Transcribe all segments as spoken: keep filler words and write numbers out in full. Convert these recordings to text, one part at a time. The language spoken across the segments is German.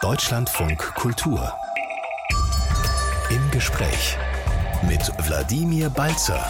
Deutschlandfunk Kultur. Im Gespräch mit Wladimir Balzer.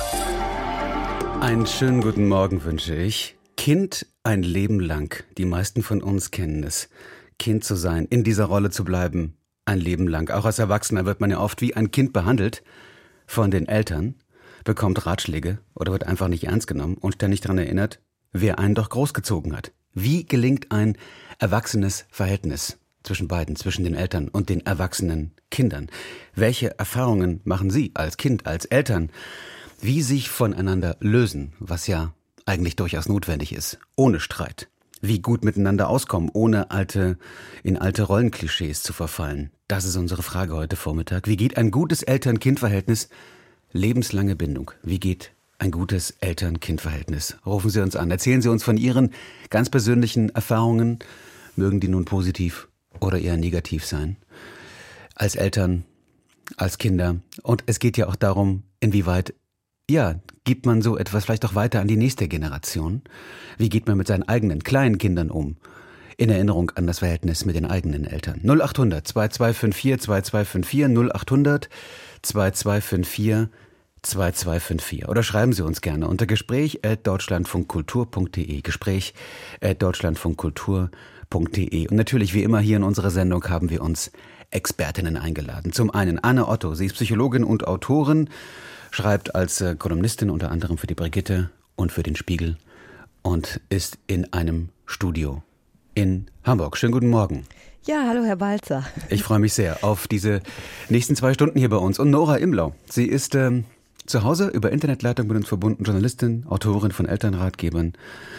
Einen schönen guten Morgen wünsche ich. Kind ein Leben lang. Die meisten von uns kennen es. Kind zu sein, in dieser Rolle zu bleiben, ein Leben lang. Auch als Erwachsener wird man ja oft wie ein Kind behandelt von den Eltern, bekommt Ratschläge oder wird einfach nicht ernst genommen und ständig daran erinnert, wer einen doch großgezogen hat. Wie gelingt ein erwachsenes Verhältnis zwischen beiden, zwischen den Eltern und den erwachsenen Kindern? Welche Erfahrungen machen Sie als Kind, als Eltern? Wie sich voneinander lösen, was ja eigentlich durchaus notwendig ist, ohne Streit. Wie gut miteinander auskommen, ohne alte, in alte Rollenklischees zu verfallen. Das ist unsere Frage heute Vormittag. Wie geht ein gutes Eltern-Kind-Verhältnis? Lebenslange Bindung. Wie geht ein gutes Eltern-Kind-Verhältnis? Rufen Sie uns an. Erzählen Sie uns von Ihren ganz persönlichen Erfahrungen. Mögen die nun positiv oder eher negativ sein. Als Eltern, als Kinder. Und es geht ja auch darum, inwieweit, ja, gibt man so etwas vielleicht auch weiter an die nächste Generation? Wie geht man mit seinen eigenen kleinen Kindern um? In Erinnerung an das Verhältnis mit den eigenen Eltern. null acht hundert zwei zwei fünf vier zwei zwei fünf vier, null acht hundert zwei zwei fünf vier zwei zwei fünf vier. Oder schreiben Sie uns gerne unter gespräch at deutschlandfunkkultur punkt de. Gespräch at deutschlandfunkkultur punkt de. Und natürlich, wie immer hier in unserer Sendung, haben wir uns Expertinnen eingeladen. Zum einen Anne Otto. Sie ist Psychologin und Autorin, schreibt als äh, Kolumnistin unter anderem für die Brigitte und für den Spiegel und ist in einem Studio in Hamburg. Schönen guten Morgen. Ja, hallo Herr Balzer. Ich freue mich sehr auf diese nächsten zwei Stunden hier bei uns. Und Nora Imlau. Sie ist ähm, zu Hause über Internetleitung mit uns verbunden, Journalistin, Autorin von Elternratgebern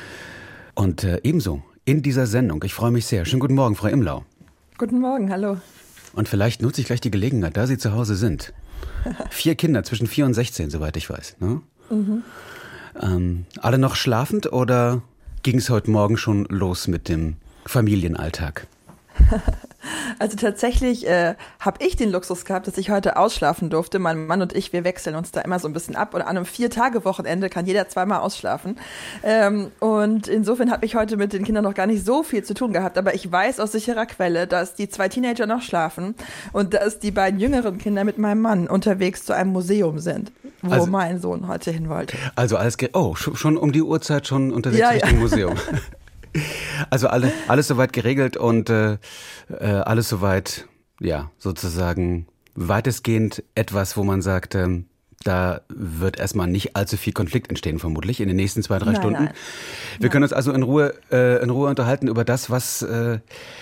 und äh, ebenso in dieser Sendung. Ich freue mich sehr. Schönen guten Morgen, Frau Imlau. Guten Morgen, hallo. Und vielleicht nutze ich gleich die Gelegenheit, da Sie zu Hause sind. Vier Kinder zwischen vier und sechzehn, soweit ich weiß. Ne? Mhm. Ähm, alle noch schlafend oder ging es heute Morgen schon los mit dem Familienalltag? Also tatsächlich äh, habe ich den Luxus gehabt, dass ich heute ausschlafen durfte. Mein Mann und ich, wir wechseln uns da immer so ein bisschen ab. Und an einem Vier-Tage-Wochenende kann jeder zweimal ausschlafen. Ähm, und insofern habe ich heute mit den Kindern noch gar nicht so viel zu tun gehabt. Aber ich weiß aus sicherer Quelle, dass die zwei Teenager noch schlafen und dass die beiden jüngeren Kinder mit meinem Mann unterwegs zu einem Museum sind, wo also, mein Sohn heute hin wollte. Also alles, ge- oh, schon um die Uhrzeit schon unterwegs ja, Richtung ja. Museum. Also alle, alles soweit geregelt und äh, alles soweit, ja, sozusagen weitestgehend etwas, wo man sagt, ähm, da wird erstmal nicht allzu viel Konflikt entstehen, vermutlich in den nächsten zwei, drei nein, Stunden. Nein. Wir nein. können uns also in Ruhe, äh, in Ruhe unterhalten über das, was äh,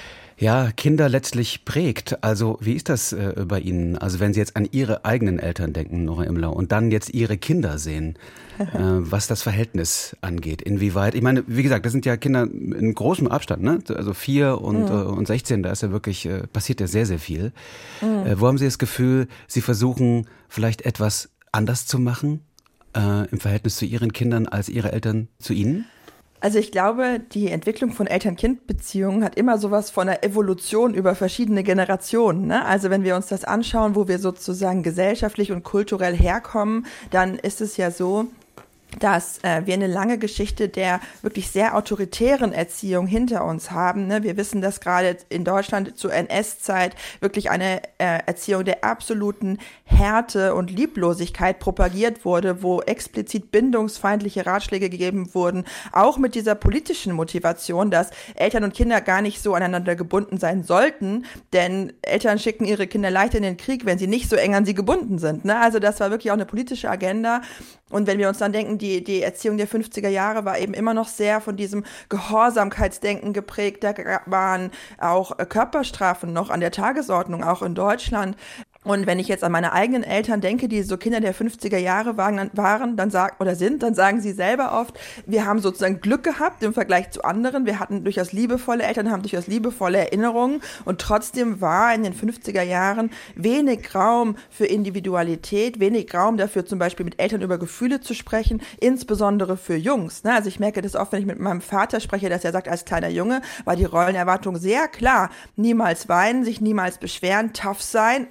ja Kinder letztlich prägt. Also wie ist das äh, bei Ihnen? Also wenn Sie jetzt an Ihre eigenen Eltern denken, Nora Imlau, und dann jetzt Ihre Kinder sehen, äh, was das Verhältnis angeht, inwieweit, ich meine, wie gesagt, das sind ja Kinder in großem Abstand, ne? Also vier und, mhm. äh, und sechzehn, da ist ja wirklich, äh, passiert ja sehr, sehr viel. Mhm. Äh, wo haben Sie das Gefühl, Sie versuchen vielleicht etwas anders zu machen äh, im Verhältnis zu Ihren Kindern als Ihre Eltern zu Ihnen? Also ich glaube, die Entwicklung von Eltern-Kind-Beziehungen hat immer sowas von einer Evolution über verschiedene Generationen. Ne? Also wenn wir uns das anschauen, wo wir sozusagen gesellschaftlich und kulturell herkommen, dann ist es ja so, dass äh, wir eine lange Geschichte der wirklich sehr autoritären Erziehung hinter uns haben. Ne? Wir wissen, dass gerade in Deutschland zur N S-Zeit wirklich eine äh, Erziehung der absoluten Härte und Lieblosigkeit propagiert wurde, wo explizit bindungsfeindliche Ratschläge gegeben wurden, auch mit dieser politischen Motivation, dass Eltern und Kinder gar nicht so aneinander gebunden sein sollten, denn Eltern schicken ihre Kinder leicht in den Krieg, wenn sie nicht so eng an sie gebunden sind. Ne? Also das war wirklich auch eine politische Agenda. Und wenn wir uns dann denken, die, die Erziehung der fünfziger Jahre war eben immer noch sehr von diesem Gehorsamkeitsdenken geprägt. Da waren auch Körperstrafen noch an der Tagesordnung, auch in Deutschland. Und wenn ich jetzt an meine eigenen Eltern denke, die so Kinder der fünfziger Jahre waren, waren dann sagen, oder sind, dann sagen sie selber oft, wir haben sozusagen Glück gehabt im Vergleich zu anderen. Wir hatten durchaus liebevolle Eltern, haben durchaus liebevolle Erinnerungen. Und trotzdem war in den fünfziger Jahren wenig Raum für Individualität, wenig Raum dafür, zum Beispiel mit Eltern über Gefühle zu sprechen, insbesondere für Jungs. Also ich merke das oft, wenn ich mit meinem Vater spreche, dass er sagt, als kleiner Junge war die Rollenerwartung sehr klar. Niemals weinen, sich niemals beschweren, tough sein, abgehärtet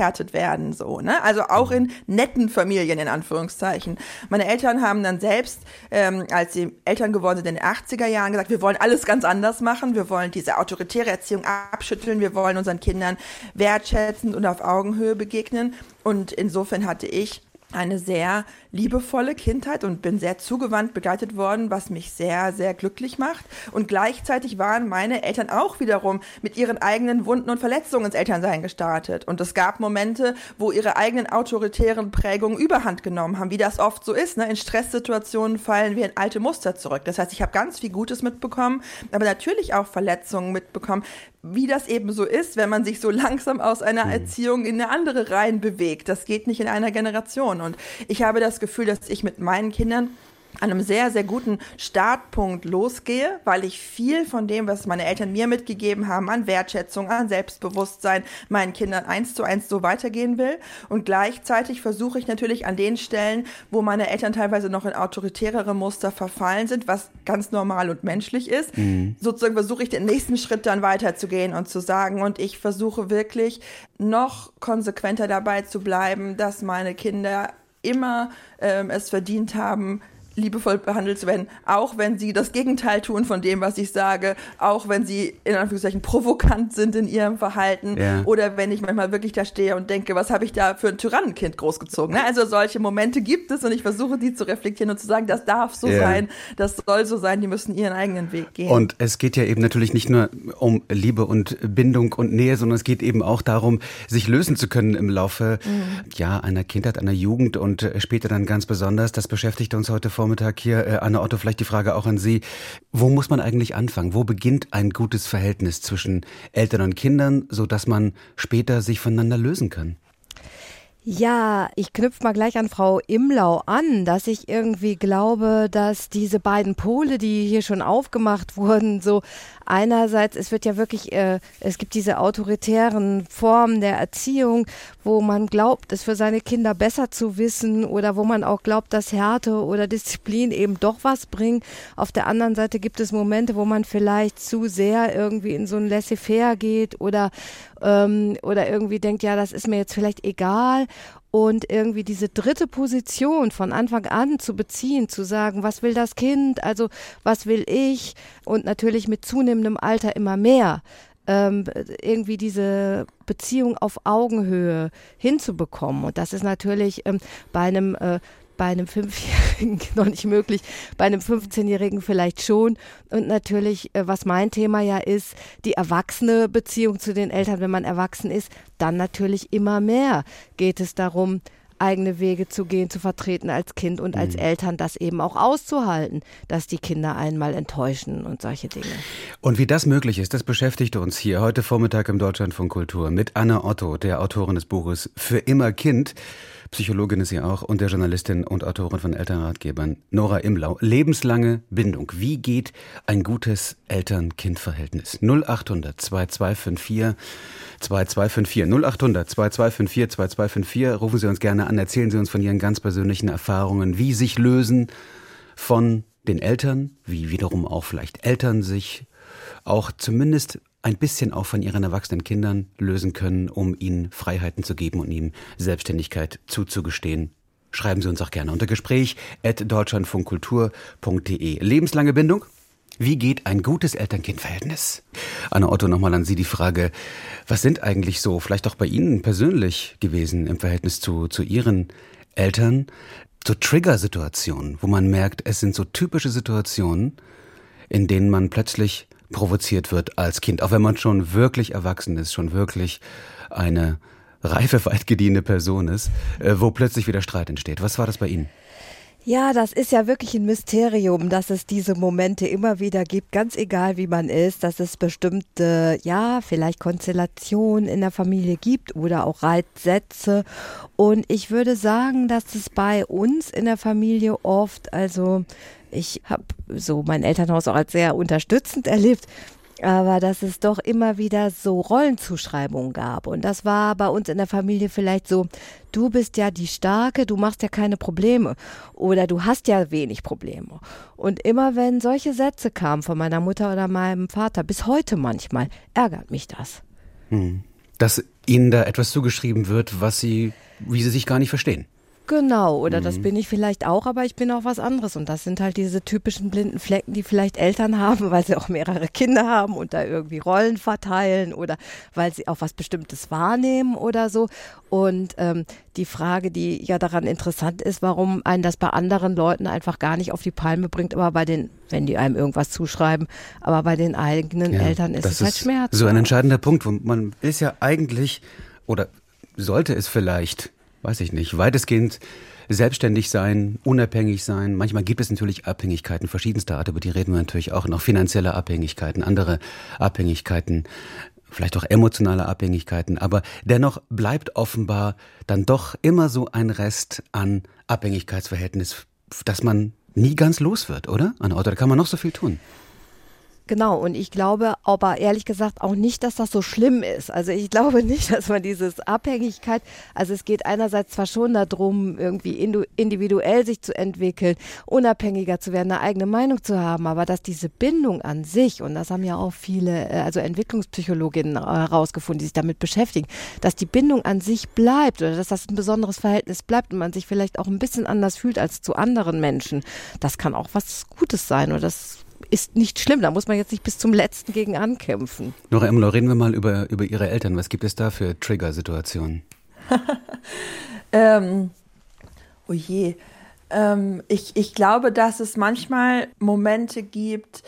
bewertet werden, so, ne? Also auch in netten Familien, in Anführungszeichen. Meine Eltern haben dann selbst, ähm, als sie Eltern geworden sind in den achtziger Jahren, gesagt, wir wollen alles ganz anders machen, wir wollen diese autoritäre Erziehung abschütteln, wir wollen unseren Kindern wertschätzend und auf Augenhöhe begegnen. Und insofern hatte ich eine sehr liebevolle Kindheit und bin sehr zugewandt begleitet worden, was mich sehr, sehr glücklich macht. Und gleichzeitig waren meine Eltern auch wiederum mit ihren eigenen Wunden und Verletzungen ins Elternsein gestartet. Und es gab Momente, wo ihre eigenen autoritären Prägungen Überhand genommen haben, wie das oft so ist. Ne? In Stresssituationen fallen wir in alte Muster zurück. Das heißt, ich habe ganz viel Gutes mitbekommen, aber natürlich auch Verletzungen mitbekommen, wie das eben so ist, wenn man sich so langsam aus einer Erziehung in eine andere rein bewegt. Das geht nicht in einer Generation. Und ich habe das Gefühl, dass ich mit meinen Kindern an einem sehr, sehr guten Startpunkt losgehe, weil ich viel von dem, was meine Eltern mir mitgegeben haben, an Wertschätzung, an Selbstbewusstsein, meinen Kindern eins zu eins so weitergehen will. Und gleichzeitig versuche ich natürlich an den Stellen, wo meine Eltern teilweise noch in autoritärere Muster verfallen sind, was ganz normal und menschlich ist, mhm. sozusagen versuche ich den nächsten Schritt dann weiterzugehen und zu sagen, und ich versuche wirklich noch konsequenter dabei zu bleiben, dass meine Kinder immer ähm, es verdient haben, liebevoll behandelt zu werden, auch wenn sie das Gegenteil tun von dem, was ich sage, auch wenn sie in Anführungszeichen provokant sind in ihrem Verhalten ja. oder wenn ich manchmal wirklich da stehe und denke, was habe ich da für ein Tyrannenkind großgezogen? Ne? Also solche Momente gibt es und ich versuche, die zu reflektieren und zu sagen, das darf so ja. sein, das soll so sein, die müssen ihren eigenen Weg gehen. Und es geht ja eben natürlich nicht nur um Liebe und Bindung und Nähe, sondern es geht eben auch darum, sich lösen zu können im Laufe mhm. ja, einer Kindheit, einer Jugend und später dann ganz besonders. Das beschäftigt uns heute Vormittag hier. Anna Otto, vielleicht die Frage auch an Sie. Wo muss man eigentlich anfangen? Wo beginnt ein gutes Verhältnis zwischen Eltern und Kindern, sodass man später sich voneinander lösen kann? Ja, ich knüpfe mal gleich an Frau Imlau an, dass ich irgendwie glaube, dass diese beiden Pole, die hier schon aufgemacht wurden, so einerseits, es wird ja wirklich, äh, es gibt diese autoritären Formen der Erziehung, wo man glaubt, es für seine Kinder besser zu wissen oder wo man auch glaubt, dass Härte oder Disziplin eben doch was bringt. Auf der anderen Seite gibt es Momente, wo man vielleicht zu sehr irgendwie in so ein Laissez-faire geht oder, ähm, oder irgendwie denkt, ja, das ist mir jetzt vielleicht egal. Und irgendwie diese dritte Position von Anfang an zu beziehen, zu sagen, was will das Kind, also was will ich und natürlich mit zunehmendem Alter immer mehr, ähm, irgendwie diese Beziehung auf Augenhöhe hinzubekommen. Und das ist natürlich ähm, bei einem äh, bei einem Fünfjährigen noch nicht möglich, bei einem fünfzehnjährigen vielleicht schon. Und natürlich, was mein Thema ja ist, die erwachsene Beziehung zu den Eltern, wenn man erwachsen ist, dann natürlich immer mehr geht es darum, eigene Wege zu gehen, zu vertreten als Kind und als mhm. Eltern, das eben auch auszuhalten, dass die Kinder einmal enttäuschen und solche Dinge. Und wie das möglich ist, das beschäftigt uns hier heute Vormittag im Deutschlandfunk Kultur mit Anna Otto, der Autorin des Buches Für immer Kind. Psychologin ist sie auch und der Journalistin und Autorin von Elternratgebern Nora Imlau. Lebenslange Bindung. Wie geht ein gutes Eltern-Kind-Verhältnis? null achthundert zwei zwei fünf vier zwei zwei fünf vier null achthundert zwei zwei fünf vier zwei zwei fünf vier. Rufen Sie uns gerne an, erzählen Sie uns von Ihren ganz persönlichen Erfahrungen, wie sich lösen von den Eltern, wie wiederum auch vielleicht Eltern sich auch zumindest ein bisschen auch von ihren erwachsenen Kindern lösen können, um ihnen Freiheiten zu geben und ihnen Selbstständigkeit zuzugestehen. Schreiben Sie uns auch gerne unter Gespräch at deutschlandfunkkultur punkt de. Lebenslange Bindung? Wie geht ein gutes Eltern-Kind-Verhältnis? Anna Otto, nochmal an Sie die Frage, was sind eigentlich so, vielleicht auch bei Ihnen persönlich gewesen im Verhältnis zu, zu Ihren Eltern, so Trigger-Situationen, wo man merkt, es sind so typische Situationen, in denen man plötzlich provoziert wird als Kind, auch wenn man schon wirklich erwachsen ist, schon wirklich eine reife, weit gediehene Person ist, äh, wo plötzlich wieder Streit entsteht. Was war das bei Ihnen? Ja, das ist ja wirklich ein Mysterium, dass es diese Momente immer wieder gibt, ganz egal wie man ist, dass es bestimmte, ja, vielleicht Konstellationen in der Familie gibt oder auch Reitsätze. Und ich würde sagen, dass es bei uns in der Familie oft, also ich habe so mein Elternhaus auch als sehr unterstützend erlebt, aber dass es doch immer wieder so Rollenzuschreibungen gab. Und das war bei uns in der Familie vielleicht so, du bist ja die Starke, du machst ja keine Probleme oder du hast ja wenig Probleme. Und immer wenn solche Sätze kamen von meiner Mutter oder meinem Vater, bis heute manchmal, ärgert mich das. Hm. dass ihnen da etwas zugeschrieben wird, was sie, wie sie sich gar nicht verstehen. Genau, oder mhm. das bin ich vielleicht auch, aber ich bin auch was anderes. Und das sind halt diese typischen blinden Flecken, die vielleicht Eltern haben, weil sie auch mehrere Kinder haben und da irgendwie Rollen verteilen oder weil sie auch was Bestimmtes wahrnehmen oder so. Und ähm, die Frage, die ja daran interessant ist, warum einen das bei anderen Leuten einfach gar nicht auf die Palme bringt, aber bei den, wenn die einem irgendwas zuschreiben, aber bei den eigenen ja, Eltern ist es halt schmerzhaft. So ein entscheidender Punkt, wo man ist ja eigentlich, oder sollte es vielleicht, weiß ich nicht, weitestgehend selbstständig sein, unabhängig sein. Manchmal gibt es natürlich Abhängigkeiten verschiedenster Art, über die reden wir natürlich auch noch. Finanzielle Abhängigkeiten, andere Abhängigkeiten, vielleicht auch emotionale Abhängigkeiten. Aber dennoch bleibt offenbar dann doch immer so ein Rest an Abhängigkeitsverhältnis, dass man nie ganz los wird, oder? An Otto, da kann man noch so viel tun. Genau, und ich glaube aber ehrlich gesagt auch nicht, dass das so schlimm ist. Also ich glaube nicht, dass man dieses Abhängigkeit, also es geht einerseits zwar schon darum, irgendwie individuell sich zu entwickeln, unabhängiger zu werden, eine eigene Meinung zu haben, aber dass diese Bindung an sich, und das haben ja auch viele, also Entwicklungspsychologinnen herausgefunden, die sich damit beschäftigen, dass die Bindung an sich bleibt oder dass das ein besonderes Verhältnis bleibt und man sich vielleicht auch ein bisschen anders fühlt als zu anderen Menschen, das kann auch was Gutes sein oder das ist nicht schlimm, da muss man jetzt nicht bis zum Letzten gegen ankämpfen. Nora Imlau, reden wir mal über, über Ihre Eltern. Was gibt es da für Trigger-Situationen? ähm, oh je. Ähm, ich, ich glaube, dass es manchmal Momente gibt,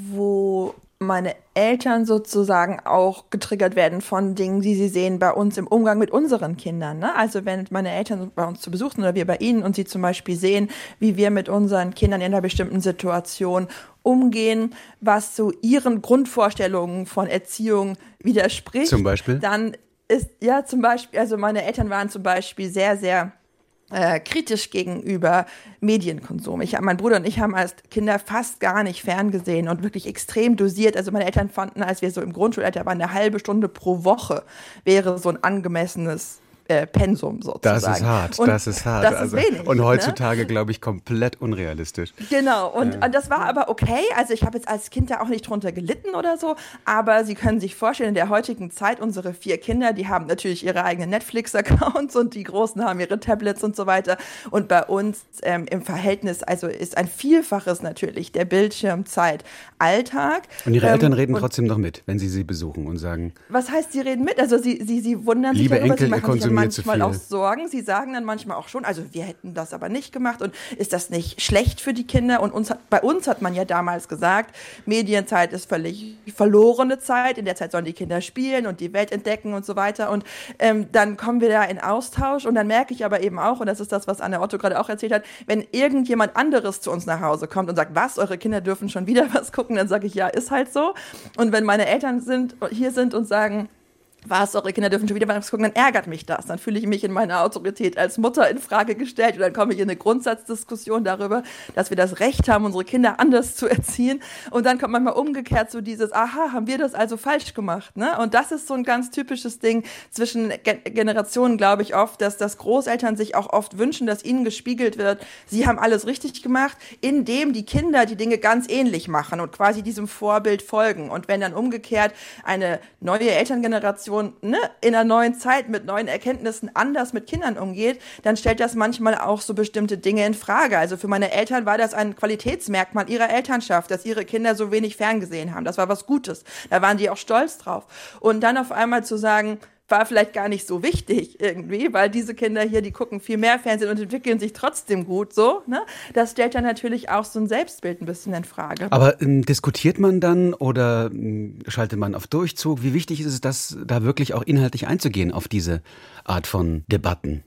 wo meine Eltern sozusagen auch getriggert werden von Dingen, die sie sehen bei uns im Umgang mit unseren Kindern. Ne? Also wenn meine Eltern bei uns zu Besuch sind oder wir bei ihnen und sie zum Beispiel sehen, wie wir mit unseren Kindern in einer bestimmten Situation umgehen, was so ihren Grundvorstellungen von Erziehung widerspricht. Zum Beispiel? Dann ist, ja zum Beispiel, also meine Eltern waren zum Beispiel sehr, sehr Äh, kritisch gegenüber Medienkonsum. Ich, mein Bruder und ich haben als Kinder fast gar nicht ferngesehen und wirklich extrem dosiert. Also meine Eltern fanden, als wir so im Grundschulalter waren, eine halbe Stunde pro Woche wäre so ein angemessenes äh, Pensum sozusagen. Das ist hart, und das ist hart. Das also, ist wenig. Und heutzutage, ne? glaube ich, komplett unrealistisch. Genau, und, ja. und das war aber okay. Also ich habe jetzt als Kind da auch nicht drunter gelitten oder so, aber Sie können sich vorstellen, in der heutigen Zeit, unsere vier Kinder, die haben natürlich ihre eigenen Netflix-Accounts und die Großen haben ihre Tablets und so weiter. Und bei uns ähm, im Verhältnis, also ist ein Vielfaches natürlich der Bildschirmzeit Alltag. Und Ihre ähm, Eltern reden trotzdem noch mit, wenn Sie sie besuchen und sagen... Was heißt, Sie reden mit? Also Sie, sie, sie wundern sich Liebe darüber, Enkel, Sie machen sich konsumiert zu manchmal viel. auch Sorgen. Sie sagen dann manchmal auch schon, also wir hätten das aber nicht gemacht und ist das nicht schlecht für die Kinder? Und uns hat, bei uns hat man ja damals gesagt, Medienzeit ist völlig verlorene Zeit, in der Zeit sollen die Kinder spielen und die Welt entdecken und so weiter. Und ähm, dann kommen wir da in Austausch und dann merke ich aber eben auch, und das ist das, was Anne Otto gerade auch erzählt hat, wenn irgendjemand anderes zu uns nach Hause kommt und sagt, was, eure Kinder dürfen schon wieder was gucken, dann sage ich, ja, ist halt so. Und wenn meine Eltern sind, hier sind und sagen, was, eure Kinder dürfen schon wieder was gucken, dann ärgert mich das. Dann fühle ich mich in meiner Autorität als Mutter in Frage gestellt und dann komme ich in eine Grundsatzdiskussion darüber, dass wir das Recht haben, unsere Kinder anders zu erziehen. Und dann kommt manchmal umgekehrt so dieses, aha, haben wir das also falsch gemacht? Ne? Und das ist so ein ganz typisches Ding zwischen Ge- Generationen, glaube ich oft, dass das Großeltern sich auch oft wünschen, dass ihnen gespiegelt wird, sie haben alles richtig gemacht, indem die Kinder die Dinge ganz ähnlich machen und quasi diesem Vorbild folgen. Und wenn dann umgekehrt eine neue Elterngeneration Ne, in einer neuen Zeit mit neuen Erkenntnissen anders mit Kindern umgeht, dann stellt das manchmal auch so bestimmte Dinge in Frage. Also für meine Eltern war das ein Qualitätsmerkmal ihrer Elternschaft, dass ihre Kinder so wenig ferngesehen haben. Das war was Gutes. Da waren die auch stolz drauf. Und dann auf einmal zu sagen, war vielleicht gar nicht so wichtig irgendwie, weil diese Kinder hier, die gucken viel mehr Fernsehen und entwickeln sich trotzdem gut, so, ne? Das stellt dann natürlich auch so ein Selbstbild ein bisschen in Frage. Aber ähm, diskutiert man dann oder ähm, schaltet man auf Durchzug? Wie wichtig ist es, das da wirklich auch inhaltlich einzugehen auf diese Art von Debatten?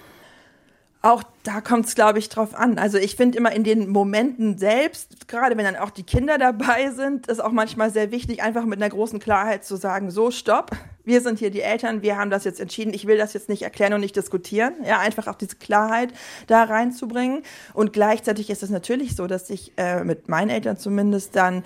Auch da kommt es, glaube ich, drauf an. Also ich finde immer in den Momenten selbst, gerade wenn dann auch die Kinder dabei sind, ist auch manchmal sehr wichtig, einfach mit einer großen Klarheit zu sagen, so, stopp, wir sind hier die Eltern, wir haben das jetzt entschieden, ich will das jetzt nicht erklären und nicht diskutieren. Ja, einfach auch diese Klarheit da reinzubringen. Und gleichzeitig ist es natürlich so, dass ich äh, mit meinen Eltern zumindest dann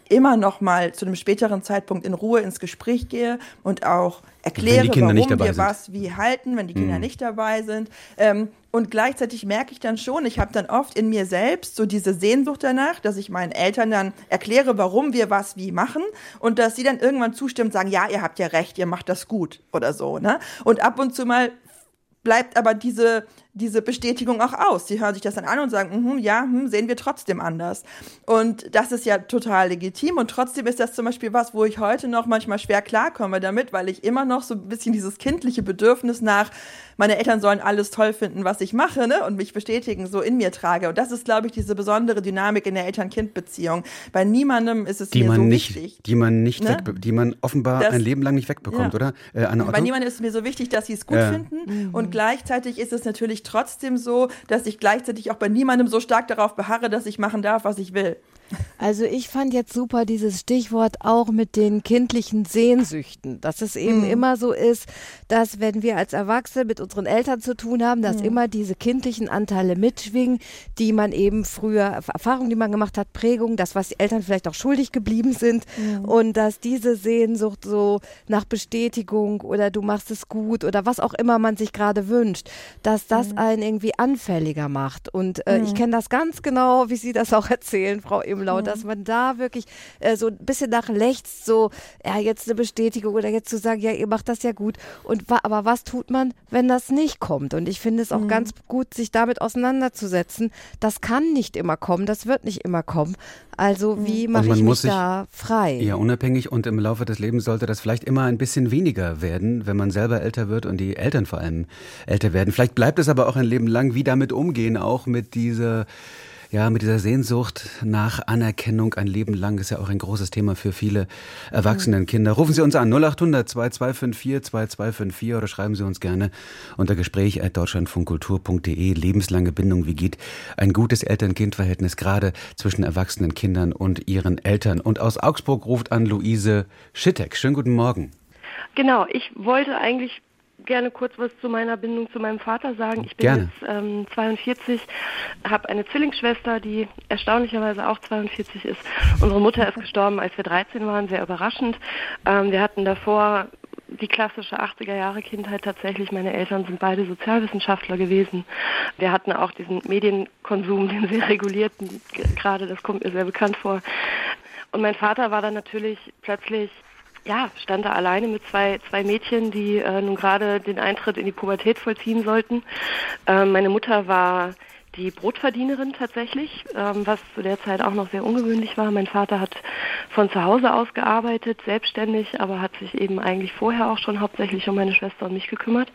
immer noch mal zu einem späteren Zeitpunkt in Ruhe ins Gespräch gehe und auch erkläre, warum wir was wie halten, wenn die Kinder mhm. nicht dabei sind. Ähm, und gleichzeitig merke ich dann schon, ich habe dann oft in mir selbst so diese Sehnsucht danach, dass ich meinen Eltern dann erkläre, warum wir was wie machen und dass sie dann irgendwann zustimmen, sagen, ja, ihr habt ja recht, ihr macht das gut oder so. Ne? Und ab und zu mal bleibt aber diese, diese Bestätigung auch aus. Sie hören sich das dann an und sagen, mm, ja, hm, sehen wir trotzdem anders. Und das ist ja total legitim. Und trotzdem ist das zum Beispiel was, wo ich heute noch manchmal schwer klarkomme damit, weil ich immer noch so ein bisschen dieses kindliche Bedürfnis nach, meine Eltern sollen alles toll finden, was ich mache, ne, und mich bestätigen, so in mir trage. Und das ist, glaube ich, diese besondere Dynamik in der Eltern-Kind-Beziehung. Bei niemandem ist es die mir so nicht, wichtig. Die man nicht, ne? wegbe- die man offenbar das, ein Leben lang nicht wegbekommt, ja. oder? Äh, Anne Otto? Bei niemandem ist es mir so wichtig, dass sie es gut ja. finden. Mhm. Und gleichzeitig ist es natürlich trotzdem so, dass ich gleichzeitig auch bei niemandem so stark darauf beharre, dass ich machen darf, was ich will. Also ich fand jetzt super dieses Stichwort auch mit den kindlichen Sehnsüchten, dass es eben mhm. immer so ist, dass wenn wir als Erwachsene mit unseren Eltern zu tun haben, dass mhm. immer diese kindlichen Anteile mitschwingen, die man eben früher, Erfahrungen, die man gemacht hat, Prägungen, das, was die Eltern vielleicht auch schuldig geblieben sind mhm. und dass diese Sehnsucht so nach Bestätigung oder du machst es gut oder was auch immer man sich gerade wünscht, dass das mhm. einen irgendwie anfälliger macht. Und äh, mhm. ich kenne das ganz genau, wie Sie das auch erzählen, Frau Imlau, mhm. dass man da wirklich äh, so ein bisschen nach lechzt, so, ja, jetzt eine Bestätigung oder jetzt zu sagen, ja, ihr macht das ja gut. Und wa- aber was tut man, wenn das nicht kommt? Und ich finde es auch mhm. ganz gut, sich damit auseinanderzusetzen. Das kann nicht immer kommen, das wird nicht immer kommen. Also wie mache ich mich sich, da frei? Ja, unabhängig, und im Laufe des Lebens sollte das vielleicht immer ein bisschen weniger werden, wenn man selber älter wird und die Eltern vor allem älter werden. Vielleicht bleibt es aber auch ein Leben lang, wie damit umgehen, auch mit dieser Ja, mit dieser Sehnsucht nach Anerkennung ein Leben lang ist ja auch ein großes Thema für viele erwachsenen Kinder. Rufen Sie uns an null acht hundert zwei zwei fünf vier zwei zwei fünf vier oder schreiben Sie uns gerne unter gespräch at deutschlandfunkkultur punkt de. Lebenslange Bindung, wie geht ein gutes Eltern-Kind-Verhältnis gerade zwischen erwachsenen Kindern und ihren Eltern? Und aus Augsburg ruft an Luise Schittek. Schönen guten Morgen. Genau, ich wollte eigentlich gerne kurz was zu meiner Bindung zu meinem Vater sagen. Ich bin gerne. jetzt ähm, zweiundvierzig, habe eine Zwillingsschwester, die erstaunlicherweise auch zweiundvierzig ist. Unsere Mutter ist gestorben, als wir dreizehn waren, sehr überraschend. Ähm, wir hatten davor die klassische achtziger-Jahre-Kindheit tatsächlich. Meine Eltern sind beide Sozialwissenschaftler gewesen. Wir hatten auch diesen Medienkonsum, den sehr regulierten, gerade, das kommt mir sehr bekannt vor. Und mein Vater war dann natürlich plötzlich Ja, stand da alleine mit zwei zwei Mädchen, die äh, nun gerade den Eintritt in die Pubertät vollziehen sollten. Ähm, meine Mutter war die Brotverdienerin tatsächlich, ähm, was zu der Zeit auch noch sehr ungewöhnlich war. Mein Vater hat von zu Hause aus gearbeitet, selbstständig, aber hat sich eben eigentlich vorher auch schon hauptsächlich um meine Schwester und mich gekümmert.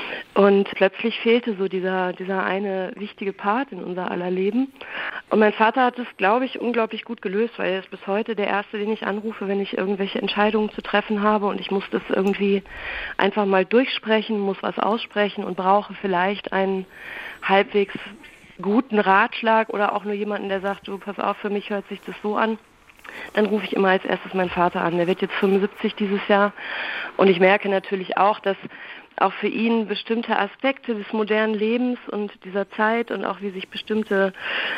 Und plötzlich fehlte so dieser dieser eine wichtige Part in unser aller Leben. Und mein Vater hat es, glaube ich, unglaublich gut gelöst, weil er ist bis heute der Erste, den ich anrufe, wenn ich irgendwelche Entscheidungen zu treffen habe und ich muss das irgendwie einfach mal durchsprechen, muss was aussprechen und brauche vielleicht einen halbwegs guten Ratschlag oder auch nur jemanden, der sagt, du, pass auf, für mich hört sich das so an. Dann rufe ich immer als erstes meinen Vater an. Der wird jetzt fünfundsiebzig dieses Jahr und ich merke natürlich auch, dass auch für ihn bestimmte Aspekte des modernen Lebens und dieser Zeit und auch wie sich bestimmte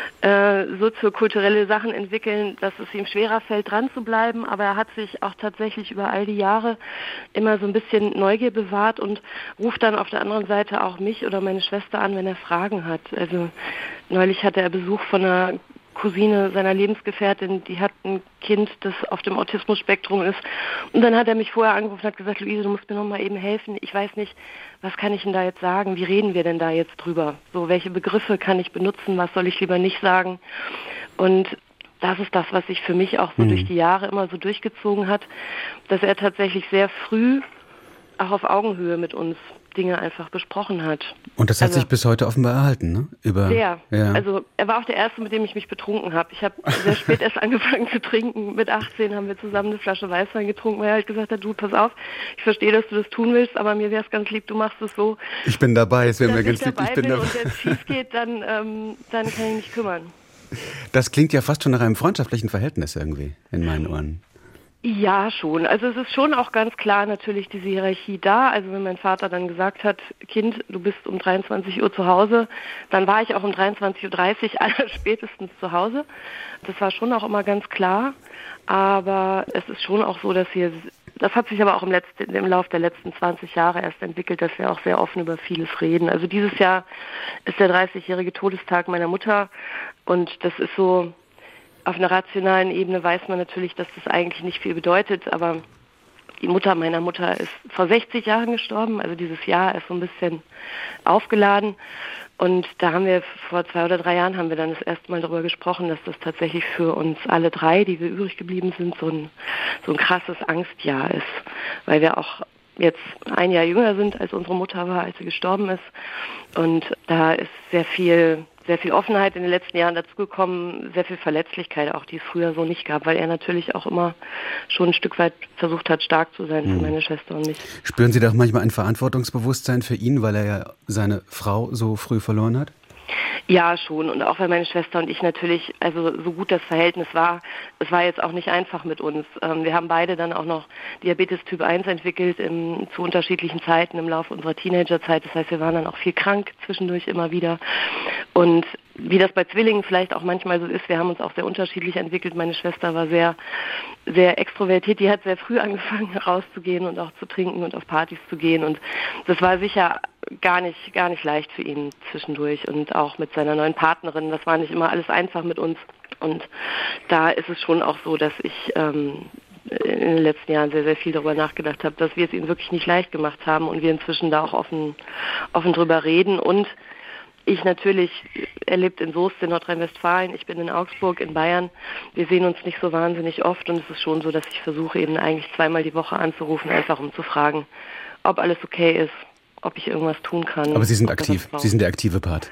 äh, soziokulturelle Sachen entwickeln, dass es ihm schwerer fällt, dran zu bleiben. Aber er hat sich auch tatsächlich über all die Jahre immer so ein bisschen Neugier bewahrt und ruft dann auf der anderen Seite auch mich oder meine Schwester an, wenn er Fragen hat. Also neulich hatte er Besuch von einer Cousine seiner Lebensgefährtin, die hat ein Kind, das auf dem Autismus-Spektrum ist. Und dann hat er mich vorher angerufen und hat gesagt, Luise, du musst mir noch mal eben helfen. Ich weiß nicht, was kann ich denn da jetzt sagen? Wie reden wir denn da jetzt drüber? So, welche Begriffe kann ich benutzen? Was soll ich lieber nicht sagen? Und das ist das, was sich für mich auch so mhm. durch die Jahre immer so durchgezogen hat, dass er tatsächlich sehr früh auch auf Augenhöhe mit uns Dinge einfach besprochen hat. Und das hat also, sich bis heute offenbar erhalten, ne? Über, sehr. Ja. Also er war auch der Erste, mit dem ich mich betrunken habe. Ich habe sehr spät erst angefangen zu trinken. Mit achtzehn haben wir zusammen eine Flasche Weißwein getrunken, weil er halt gesagt hat, du, pass auf, ich verstehe, dass du das tun willst, aber mir wäre es ganz lieb, du machst es so. Ich bin dabei, es wäre mir ganz lieb, ich bin dabei. Und wenn es schief geht, dann, ähm, dann kann ich mich kümmern. Das klingt ja fast schon nach einem freundschaftlichen Verhältnis irgendwie in meinen Ohren. Ja, schon. Also es ist schon auch ganz klar natürlich diese Hierarchie da. Also wenn mein Vater dann gesagt hat, Kind, du bist um dreiundzwanzig Uhr zu Hause, dann war ich auch um dreiundzwanzig Uhr dreißig aller spätestens zu Hause. Das war schon auch immer ganz klar. Aber es ist schon auch so, dass wir, das hat sich aber auch im, letzten, im Laufe der letzten zwanzig Jahre erst entwickelt, dass wir auch sehr offen über vieles reden. Also dieses Jahr ist der dreißigjährige Todestag meiner Mutter und das ist so, auf einer rationalen Ebene weiß man natürlich, dass das eigentlich nicht viel bedeutet, aber die Mutter meiner Mutter ist vor sechzig Jahren gestorben, also dieses Jahr ist so ein bisschen aufgeladen und da haben wir vor zwei oder drei Jahren haben wir dann das erste Mal darüber gesprochen, dass das tatsächlich für uns alle drei, die wir übrig geblieben sind, so ein, so ein krasses Angstjahr ist, weil wir auch jetzt ein Jahr jünger sind, als unsere Mutter war, als sie gestorben ist und da ist sehr viel sehr viel Offenheit in den letzten Jahren dazugekommen, sehr viel Verletzlichkeit auch, die es früher so nicht gab, weil er natürlich auch immer schon ein Stück weit versucht hat, stark zu sein für hm. meine Schwester und mich. Spüren Sie doch manchmal ein Verantwortungsbewusstsein für ihn, weil er ja seine Frau so früh verloren hat? Ja, schon. Und auch weil meine Schwester und ich natürlich, also so gut das Verhältnis war, es war jetzt auch nicht einfach mit uns. Ähm, wir haben beide dann auch noch Diabetes Typ eins entwickelt im, zu unterschiedlichen Zeiten im Laufe unserer Teenagerzeit. Das heißt, wir waren dann auch viel krank zwischendurch immer wieder. Und wie das bei Zwillingen vielleicht auch manchmal so ist, wir haben uns auch sehr unterschiedlich entwickelt. Meine Schwester war sehr, sehr extrovertiert. Die hat sehr früh angefangen, rauszugehen und auch zu trinken und auf Partys zu gehen. Und das war sicher gar nicht, gar nicht leicht für ihn zwischendurch. Und auch mit seiner neuen Partnerin, das war nicht immer alles einfach mit uns. Und da ist es schon auch so, dass ich ähm, in den letzten Jahren sehr, sehr viel darüber nachgedacht habe, dass wir es ihm wirklich nicht leicht gemacht haben und wir inzwischen da auch offen, offen drüber reden. Und ich natürlich, er lebt in Soest in Nordrhein-Westfalen, ich bin in Augsburg in Bayern. Wir sehen uns nicht so wahnsinnig oft und es ist schon so, dass ich versuche, eben eigentlich zweimal die Woche anzurufen, einfach um zu fragen, ob alles okay ist, ob ich irgendwas tun kann. Aber Sie sind aktiv, Sie sind der aktive Part.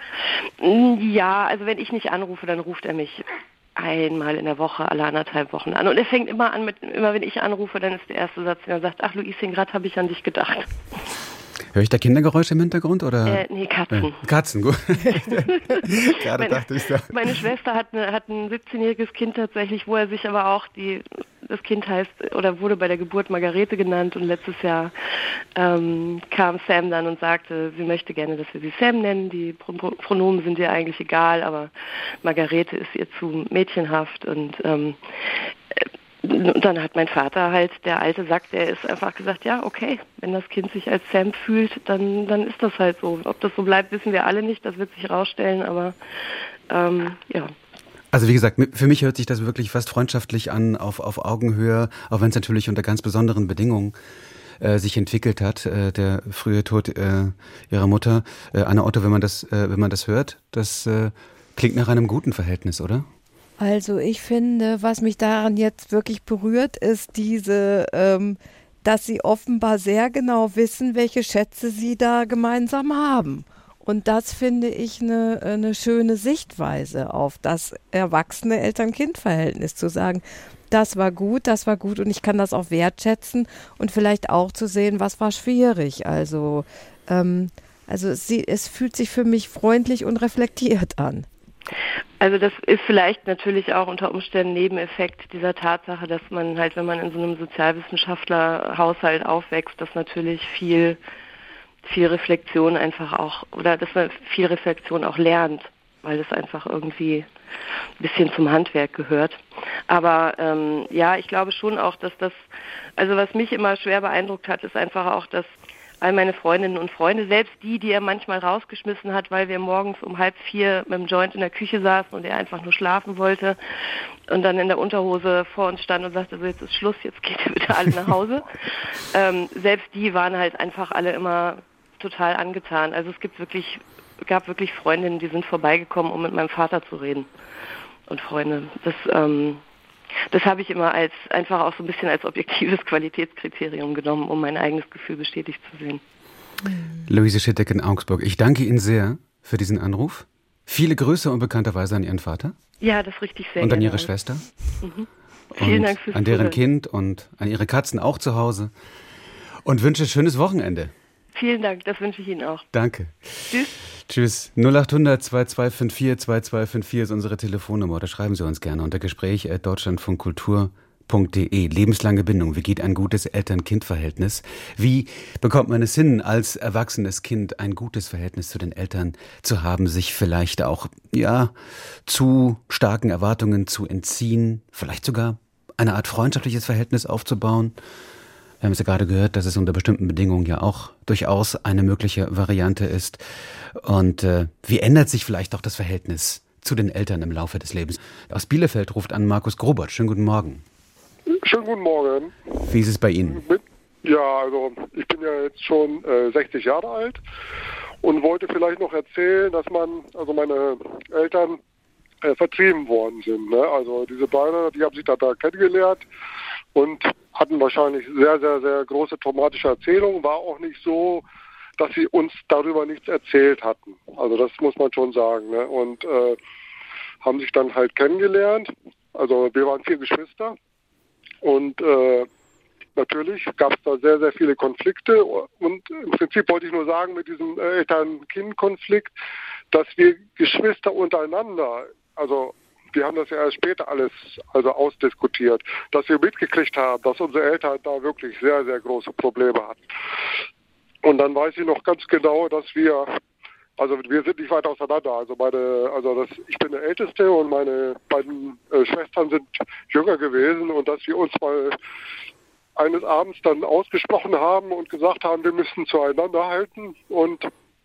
Ja, also wenn ich nicht anrufe, dann ruft er mich einmal in der Woche, alle anderthalb Wochen an. Und er fängt immer an, mit, immer wenn ich anrufe, dann ist der erste Satz, der sagt, ach Luisin, gerade habe ich an dich gedacht. Höre ich da Kindergeräusche im Hintergrund? Oder? Äh, nee, Katzen. Äh, Katzen, gut. Gerade meine, dachte ich da. Meine Schwester hat, eine, hat ein siebzehnjähriges Kind tatsächlich, wo er sich aber auch, die, das Kind heißt, oder wurde bei der Geburt Margarete genannt und letztes Jahr ähm, kam Sam dann und sagte, sie möchte gerne, dass wir sie Sam nennen. Die Pronomen sind ihr eigentlich egal, aber Margarete ist ihr zu mädchenhaft und ähm, Und dann hat mein Vater halt, der alte Sack, der ist einfach gesagt, ja, okay, wenn das Kind sich als Sam fühlt, dann, dann ist das halt so. Ob das so bleibt, wissen wir alle nicht, das wird sich rausstellen, aber ähm, ja. Also wie gesagt, für mich hört sich das wirklich fast freundschaftlich an, auf, auf Augenhöhe, auch wenn es natürlich unter ganz besonderen Bedingungen äh, sich entwickelt hat, äh, der frühe Tod äh, ihrer Mutter. Äh, Anna Otto, wenn man das, äh, wenn man das hört, das äh, klingt nach einem guten Verhältnis, oder? Also ich finde, was mich daran jetzt wirklich berührt, ist diese, ähm, dass sie offenbar sehr genau wissen, welche Schätze sie da gemeinsam haben. Und das finde ich eine, eine schöne Sichtweise auf das erwachsene Eltern-Kind-Verhältnis, zu sagen, das war gut, das war gut und ich kann das auch wertschätzen und vielleicht auch zu sehen, was war schwierig. Also, ähm, also es, es fühlt sich für mich freundlich und reflektiert an. Also das ist vielleicht natürlich auch unter Umständen Nebeneffekt dieser Tatsache, dass man halt, wenn man in so einem Sozialwissenschaftlerhaushalt aufwächst, dass natürlich viel, viel Reflexion einfach auch, oder dass man viel Reflexion auch lernt, weil das einfach irgendwie ein bisschen zum Handwerk gehört. Aber ähm, ja, ich glaube schon auch, dass das, also was mich immer schwer beeindruckt hat, ist einfach auch, dass all meine Freundinnen und Freunde, selbst die, die er manchmal rausgeschmissen hat, weil wir morgens um halb vier mit dem Joint in der Küche saßen und er einfach nur schlafen wollte und dann in der Unterhose vor uns stand und sagte, so jetzt ist Schluss, jetzt geht ihr bitte alle nach Hause. ähm, selbst die waren halt einfach alle immer total angetan. Also es gibt wirklich, gab wirklich Freundinnen, die sind vorbeigekommen, um mit meinem Vater zu reden. Und Freunde, das, ähm, Das habe ich immer als einfach auch so ein bisschen als objektives Qualitätskriterium genommen, um mein eigenes Gefühl bestätigt zu sehen. Luise Schittek in Augsburg, ich danke Ihnen sehr für diesen Anruf. Viele Grüße unbekannterweise an Ihren Vater. Ja, das richtig sehr. Und an gerne. Ihre Schwester. Mhm. Vielen Dank fürs an deren Zuhören. Kind und an Ihre Katzen auch zu Hause. Und wünsche ein schönes Wochenende. Vielen Dank, das wünsche ich Ihnen auch. Danke. Tschüss. Tschüss. null acht hundert zwei zwei fünf vier zwei zwei fünf vier ist unsere Telefonnummer. Oder schreiben Sie uns gerne unter Gespräch at deutschlandfunkkultur punkt de, lebenslange Bindung. Wie geht ein gutes Eltern-Kind-Verhältnis? Wie bekommt man es hin, als erwachsenes Kind ein gutes Verhältnis zu den Eltern zu haben, sich vielleicht auch, ja, zu starken Erwartungen zu entziehen, vielleicht sogar eine Art freundschaftliches Verhältnis aufzubauen? Wir haben es ja gerade gehört, dass es unter bestimmten Bedingungen ja auch durchaus eine mögliche Variante ist. Und äh, wie ändert sich vielleicht auch das Verhältnis zu den Eltern im Laufe des Lebens? Aus Bielefeld ruft an Markus Grobert. Schönen guten Morgen. Schönen guten Morgen. Wie ist es bei Ihnen? Ja, also ich bin ja jetzt schon äh, sechzig Jahre alt und wollte vielleicht noch erzählen, dass man, also meine Eltern äh, vertrieben worden sind. Ne? Also diese beiden, die haben sich da, da kennengelernt und hatten wahrscheinlich sehr, sehr, sehr große traumatische Erzählungen. War auch nicht so, dass sie uns darüber nichts erzählt hatten. Also das muss man schon sagen. Ne? Und äh, haben sich dann halt kennengelernt. Also wir waren vier Geschwister. Und äh, natürlich gab es da sehr, sehr viele Konflikte. Und im Prinzip wollte ich nur sagen, mit diesem Eltern-Kind-Konflikt, dass wir Geschwister untereinander, also wir haben das ja erst später alles also ausdiskutiert, dass wir mitgekriegt haben, dass unsere Eltern da wirklich sehr, sehr große Probleme hatten. Und dann weiß ich noch ganz genau, dass wir, also wir sind nicht weit auseinander. Also meine, also das, ich bin der Älteste und meine beiden äh, Schwestern sind jünger gewesen und dass wir uns mal eines Abends dann ausgesprochen haben und gesagt haben, wir müssen zueinander halten und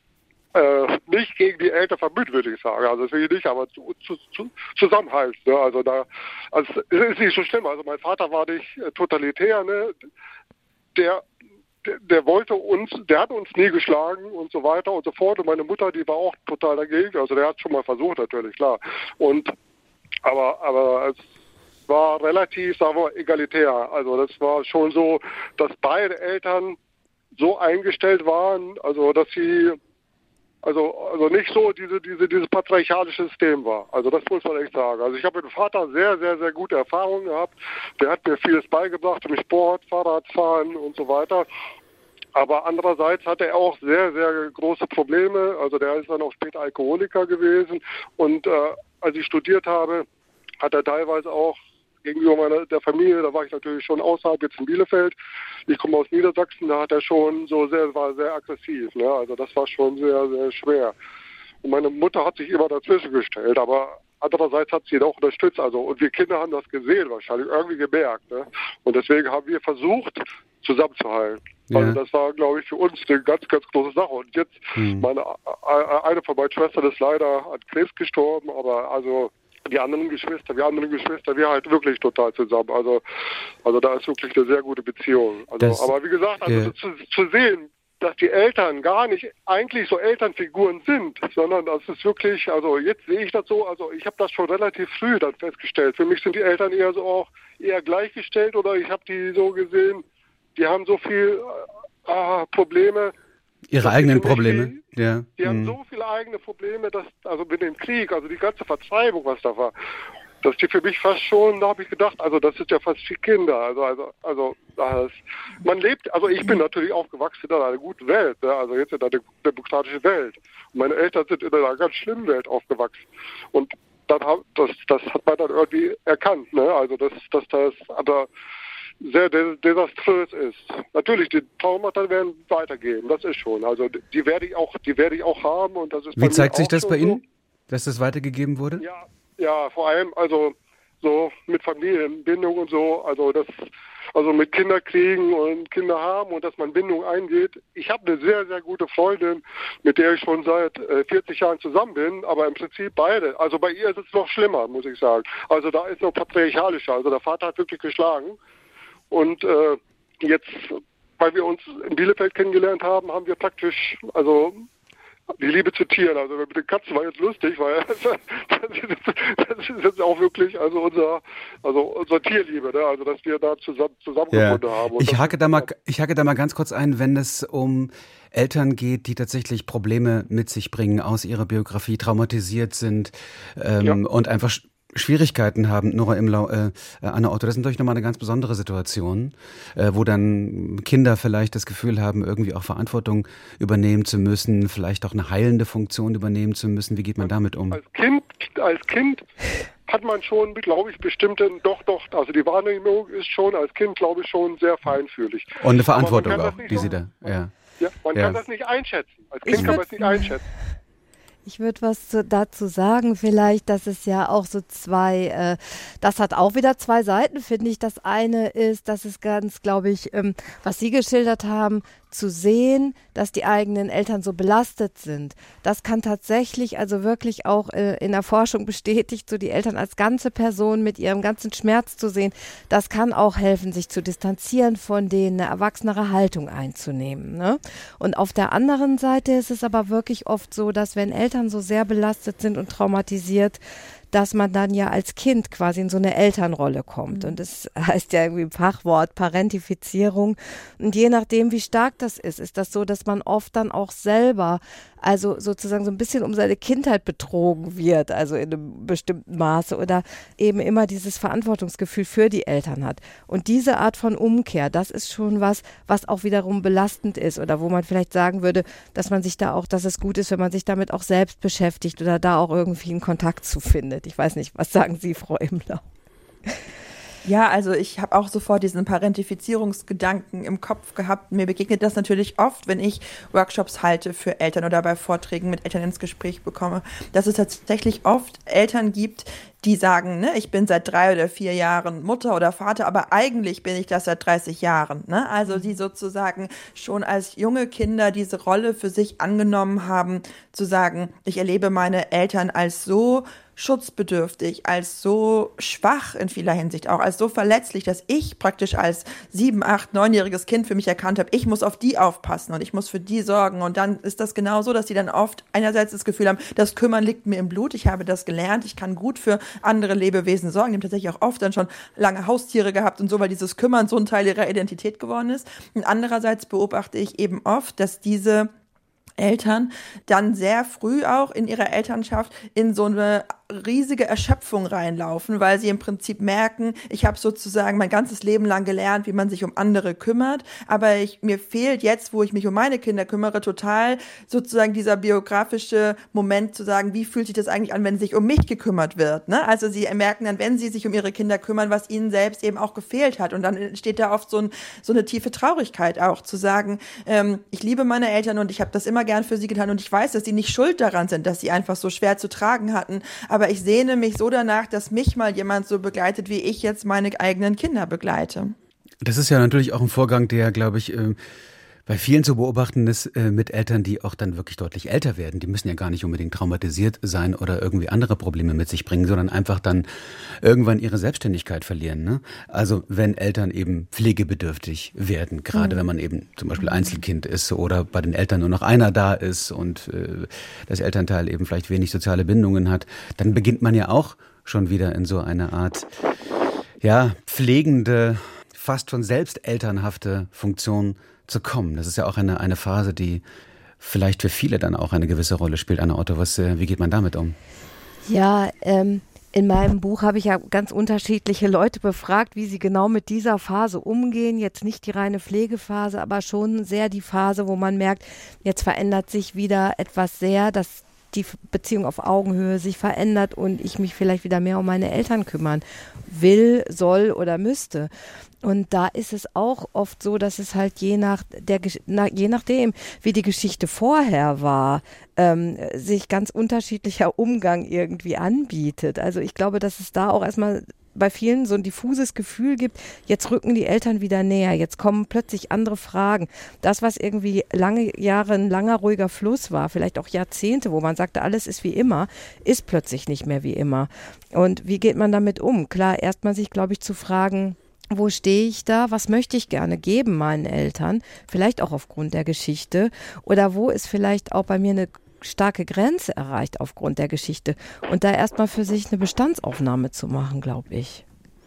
äh, nicht gegen die Eltern verbünden, würde ich sagen. Also das will ich nicht, aber zu, zu, zu, zusammenhalten. Ne? Also da, also es ist nicht so schlimm. Also mein Vater war nicht äh, totalitär, ne? Der Der, der wollte uns, der hat uns nie geschlagen und so weiter und so fort. Und meine Mutter, die war auch total dagegen. Also der hat schon mal versucht, natürlich, klar. Und aber aber es war relativ, sagen wir, egalitär. Also das war schon so, dass beide Eltern so eingestellt waren, also dass sie also also nicht so diese diese dieses patriarchalische System war. Also das muss man echt sagen. Also ich habe mit dem Vater sehr, sehr, sehr gute Erfahrungen gehabt. Der hat mir vieles beigebracht im Sport, Fahrradfahren und so weiter. Aber andererseits hatte er auch sehr, sehr große Probleme. Also der ist dann auch später Alkoholiker gewesen. Und äh, als ich studiert habe, hat er teilweise auch gegenüber meiner der Familie, da war ich natürlich schon außerhalb, jetzt in Bielefeld. Ich komme aus Niedersachsen, da hat er schon so sehr, war sehr aggressiv. Ne? Also das war schon sehr, sehr schwer. Und meine Mutter hat sich immer dazwischen gestellt, aber andererseits hat sie ihn auch unterstützt. Also, und wir Kinder haben das gesehen, wahrscheinlich irgendwie gemerkt. Ne? Und deswegen haben wir versucht, zusammenzuhalten. Ja. Also das war, glaube ich, für uns eine ganz, ganz große Sache. Und jetzt, hm. meine eine von meinen Schwestern ist leider an Krebs gestorben, aber also die anderen Geschwister, wir anderen Geschwister, wir halt wirklich total zusammen. Also, also da ist wirklich eine sehr gute Beziehung. Also, das, aber wie gesagt, also ja. zu, zu sehen, dass die Eltern gar nicht eigentlich so Elternfiguren sind, sondern das ist wirklich, also jetzt sehe ich das so, also ich habe das schon relativ früh dann festgestellt. Für mich sind die Eltern eher so auch eher gleichgestellt oder ich habe die so gesehen, die haben so viel äh, Probleme. Ihre eigenen Probleme, die, ja. Die haben so viele eigene Probleme, dass, also mit dem Krieg, also die ganze Vertreibung, was da war, dass die für mich fast schon, da habe ich gedacht, also das sind ja fast wie Kinder, also, also, also, das, man lebt, also ich bin natürlich aufgewachsen in einer guten Welt, ne? Also jetzt in einer demokratischen Welt. Und meine Eltern sind in einer ganz schlimmen Welt aufgewachsen. Und dann das, das hat man dann irgendwie erkannt, ne? Also dass, dass das, aber sehr desaströs ist. Natürlich, die Traumata werden weitergehen, das ist schon. Also die werde ich auch, die werde ich auch haben und das ist. Wie zeigt sich das bei Ihnen, so, dass das weitergegeben wurde? Ja, ja, vor allem also so mit Familienbindung und so, also das, also mit Kinderkriegen und Kinder haben und dass man Bindung eingeht. Ich habe eine sehr, sehr gute Freundin, mit der ich schon seit äh, vierzig Jahren zusammen bin, aber im Prinzip beide. Also bei ihr ist es noch schlimmer, muss ich sagen. Also da ist noch patriarchalischer. Also der Vater hat wirklich geschlagen. Und äh, jetzt, weil wir uns in Bielefeld kennengelernt haben, haben wir praktisch, also die Liebe zu Tieren. Also mit den Katzen war jetzt lustig, weil das ist jetzt auch wirklich also unser, also unsere Tierliebe, ne? Also dass wir da zusammen zusammengefunden ja. haben. Und ich hake da mal, ich hake da mal ganz kurz ein, wenn es um Eltern geht, die tatsächlich Probleme mit sich bringen aus ihrer Biografie, traumatisiert sind ähm, ja. und einfach Schwierigkeiten haben, Nora Imlau, äh, Anne Otto, das ist natürlich nochmal eine ganz besondere Situation, äh, wo dann Kinder vielleicht das Gefühl haben, irgendwie auch Verantwortung übernehmen zu müssen, vielleicht auch eine heilende Funktion übernehmen zu müssen. Wie geht man damit um? Als Kind, als Kind hat man schon, glaube ich, bestimmte, doch, doch, also die Wahrnehmung ist schon als Kind, glaube ich, schon sehr feinfühlig. Und eine Verantwortung auch, die Sie da, ja. Ja, man ja. kann das nicht einschätzen. Als Kind kann man es nicht einschätzen. Ich würde was zu, dazu sagen, vielleicht, dass es ja auch so zwei, äh, das hat auch wieder zwei Seiten, finde ich. Das eine ist, dass es ganz, glaube ich, ähm, was Sie geschildert haben, zu sehen, dass die eigenen Eltern so belastet sind. Das kann tatsächlich, also wirklich auch äh, in der Forschung bestätigt, so die Eltern als ganze Person mit ihrem ganzen Schmerz zu sehen, das kann auch helfen, sich zu distanzieren von denen, eine erwachsenere Haltung einzunehmen. Ne? Und auf der anderen Seite ist es aber wirklich oft so, dass wenn Eltern so sehr belastet sind und traumatisiert, dass man dann ja als Kind quasi in so eine Elternrolle kommt. Und das heißt ja irgendwie im Fachwort Parentifizierung. Und je nachdem, wie stark das ist, ist das so, dass man oft dann auch selber, also sozusagen so ein bisschen um seine Kindheit betrogen wird, also in einem bestimmten Maße oder eben immer dieses Verantwortungsgefühl für die Eltern hat. Und diese Art von Umkehr, das ist schon was, was auch wiederum belastend ist oder wo man vielleicht sagen würde, dass man sich da auch, dass es gut ist, wenn man sich damit auch selbst beschäftigt oder da auch irgendwie einen Kontakt zu findet. Ich weiß nicht, was sagen Sie, Frau Imlau? Ja, also ich habe auch sofort diesen Parentifizierungsgedanken im Kopf gehabt. Mir begegnet das natürlich oft, wenn ich Workshops halte für Eltern oder bei Vorträgen mit Eltern ins Gespräch bekomme, dass es tatsächlich oft Eltern gibt, die sagen, ne, ich bin seit drei oder vier Jahren Mutter oder Vater, aber eigentlich bin ich das seit dreißig Jahren. Ne? Also die sozusagen schon als junge Kinder diese Rolle für sich angenommen haben, zu sagen, ich erlebe meine Eltern als so schutzbedürftig, als so schwach in vieler Hinsicht auch, als so verletzlich, dass ich praktisch als sieben, acht, neunjähriges Kind für mich erkannt habe, ich muss auf die aufpassen und ich muss für die sorgen. Und dann ist das genau so, dass die dann oft einerseits das Gefühl haben, das Kümmern liegt mir im Blut, ich habe das gelernt, ich kann gut für andere Lebewesen sorgen. Die haben tatsächlich auch oft dann schon lange Haustiere gehabt und so, weil dieses Kümmern so ein Teil ihrer Identität geworden ist. Und andererseits beobachte ich eben oft, dass diese Eltern dann sehr früh auch in ihrer Elternschaft in so eine riesige Erschöpfung reinlaufen, weil sie im Prinzip merken, ich habe sozusagen mein ganzes Leben lang gelernt, wie man sich um andere kümmert, aber ich, mir fehlt jetzt, wo ich mich um meine Kinder kümmere, total sozusagen dieser biografische Moment zu sagen, wie fühlt sich das eigentlich an, wenn sich um mich gekümmert wird, ne? Also sie merken dann, wenn sie sich um ihre Kinder kümmern, was ihnen selbst eben auch gefehlt hat und dann entsteht da oft so, ein, so eine tiefe Traurigkeit auch, zu sagen, ähm, ich liebe meine Eltern und ich habe das immer gern für sie getan und ich weiß, dass sie nicht schuld daran sind, dass sie einfach so schwer zu tragen hatten, aber ich sehne mich so danach, dass mich mal jemand so begleitet, wie ich jetzt meine eigenen Kinder begleite. Das ist ja natürlich auch ein Vorgang, der, glaube ich, äh, bei vielen zu beobachten ist, äh, mit Eltern, die auch dann wirklich deutlich älter werden. Die müssen ja gar nicht unbedingt traumatisiert sein oder irgendwie andere Probleme mit sich bringen, sondern einfach dann irgendwann ihre Selbstständigkeit verlieren. Ne? Also wenn Eltern eben pflegebedürftig werden, gerade mhm. wenn man eben zum Beispiel Einzelkind ist oder bei den Eltern nur noch einer da ist und äh, das Elternteil eben vielleicht wenig soziale Bindungen hat, dann beginnt man ja auch schon wieder in so eine Art, ja, pflegende, fast schon selbst elternhafte Funktion zu kommen. Das ist ja auch eine, eine Phase, die vielleicht für viele dann auch eine gewisse Rolle spielt. Anna Otto, was, wie geht man damit um? Ja, ähm, in meinem Buch habe ich ja ganz unterschiedliche Leute befragt, wie sie genau mit dieser Phase umgehen. Jetzt nicht die reine Pflegephase, aber schon sehr die Phase, wo man merkt, jetzt verändert sich wieder etwas sehr, dass die Beziehung auf Augenhöhe sich verändert und ich mich vielleicht wieder mehr um meine Eltern kümmern will, soll oder müsste. Und da ist es auch oft so, dass es halt je nach der je nachdem, wie die Geschichte vorher war, ähm, sich ganz unterschiedlicher Umgang irgendwie anbietet. Also ich glaube, dass es da auch erstmal bei vielen so ein diffuses Gefühl gibt, jetzt rücken die Eltern wieder näher, jetzt kommen plötzlich andere Fragen. Das, was irgendwie lange Jahre ein langer, ruhiger Fluss war, vielleicht auch Jahrzehnte, wo man sagte, alles ist wie immer, ist plötzlich nicht mehr wie immer. Und wie geht man damit um? Klar, erstmal sich, glaube ich, zu fragen, wo stehe ich da? Was möchte ich gerne geben meinen Eltern? Vielleicht auch aufgrund der Geschichte. Oder wo ist vielleicht auch bei mir eine starke Grenze erreicht aufgrund der Geschichte? Und da erstmal für sich eine Bestandsaufnahme zu machen, glaube ich.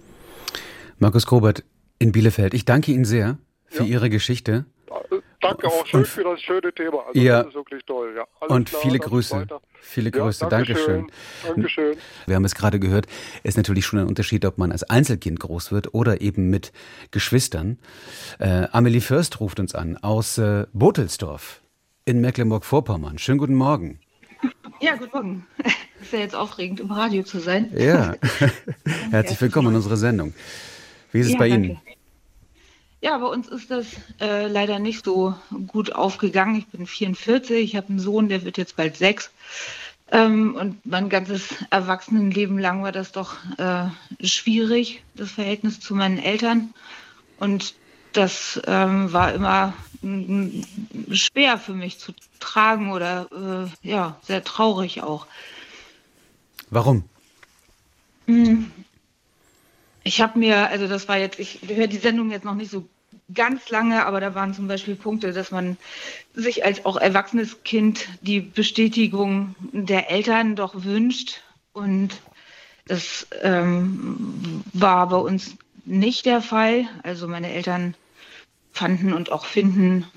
Markus Grobert in Bielefeld, ich danke Ihnen sehr für ja. Ihre Geschichte. Danke auch schön für das schöne Thema. Also ja. das ist wirklich toll. Ja, und klar, viele Grüße. Viele Grüße. Ja, Dankeschön. Dankeschön. Wir haben es gerade gehört, es ist natürlich schon ein Unterschied, ob man als Einzelkind groß wird oder eben mit Geschwistern. Äh, Amelie Fürst ruft uns an aus äh, Botelsdorf in Mecklenburg-Vorpommern. Schönen guten Morgen. Ja, guten Morgen. Ist ja jetzt aufregend, im Radio zu sein. Ja, herzlich willkommen in unserer Sendung. Wie ist es Ja, bei danke. Ihnen? Ja, bei uns ist das äh, leider nicht so gut aufgegangen. Ich bin vierundvierzig, ich habe einen Sohn, der wird jetzt bald sechs. Ähm, und mein ganzes Erwachsenenleben lang war das doch äh, schwierig, das Verhältnis zu meinen Eltern. Und das ähm, war immer mm, schwer für mich zu tragen oder äh, ja, sehr traurig auch. Warum? Ich habe mir, also das war jetzt, ich höre die Sendung jetzt noch nicht so ganz lange, aber da waren zum Beispiel Punkte, dass man sich als auch erwachsenes Kind die Bestätigung der Eltern doch wünscht. Und das ähm, war bei uns nicht der Fall. Also meine Eltern fanden und auch finden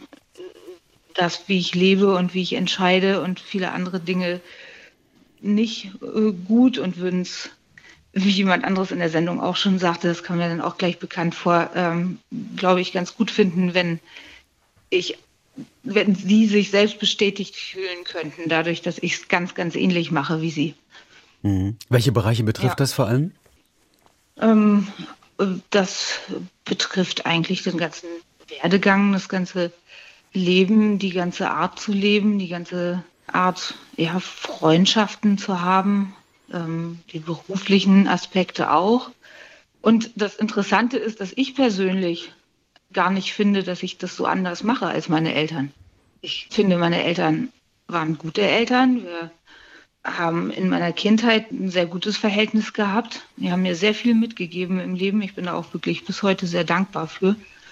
das, wie ich lebe und wie ich entscheide und viele andere Dinge nicht äh, gut und würden es, wie jemand anderes in der Sendung auch schon sagte, das kam mir dann auch gleich bekannt vor, ähm, glaube ich, ganz gut finden, wenn ich, wenn sie sich selbst bestätigt fühlen könnten, dadurch, dass ich es ganz, ganz ähnlich mache wie sie. Mhm. Welche Bereiche betrifft Ja. das vor allem? Ähm, das betrifft eigentlich den ganzen Werdegang, das ganze Leben, die ganze Art zu leben, die ganze Art, ja, Freundschaften zu haben, ähm, die beruflichen Aspekte auch. Und das Interessante ist, dass ich persönlich gar nicht finde, dass ich das so anders mache als meine Eltern. Ich finde, meine Eltern waren gute Eltern. Wir haben in meiner Kindheit ein sehr gutes Verhältnis gehabt. Die haben mir sehr viel mitgegeben im Leben. Ich bin da auch wirklich bis heute sehr dankbar für.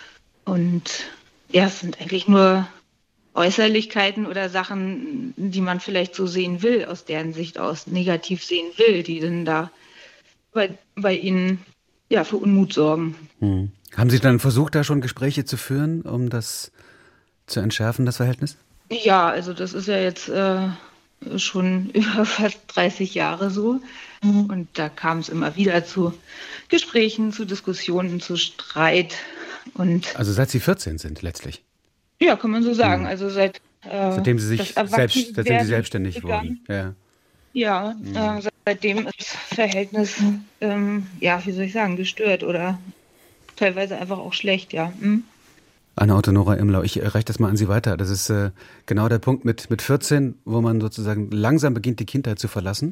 Und ja, es sind eigentlich nur Äußerlichkeiten oder Sachen, die man vielleicht so sehen will, aus deren Sicht aus negativ sehen will, die dann da bei, bei ihnen ja, für Unmut sorgen. Mhm. Haben Sie dann versucht, da schon Gespräche zu führen, um das zu entschärfen, das Verhältnis? Ja, also das ist ja jetzt äh, schon über fast dreißig Jahre so. Und da kam es immer wieder zu Gesprächen, zu Diskussionen, zu Streit. Und Also seit Sie vierzehn sind letztlich? ja, kann man so sagen. Mhm. Also seit äh, Seitdem Sie sich das selbst, seitdem Sie Erwachsenwerden selbstständig begann. wurden. Ja. Ja, äh, seitdem ist das Verhältnis, ähm, ja, wie soll ich sagen, gestört oder teilweise einfach auch schlecht, ja. Hm? Anna-Otto-Nora Imlau, ich reiche das mal an Sie weiter. Das ist äh, genau der Punkt mit, mit vierzehn, wo man sozusagen langsam beginnt, die Kindheit zu verlassen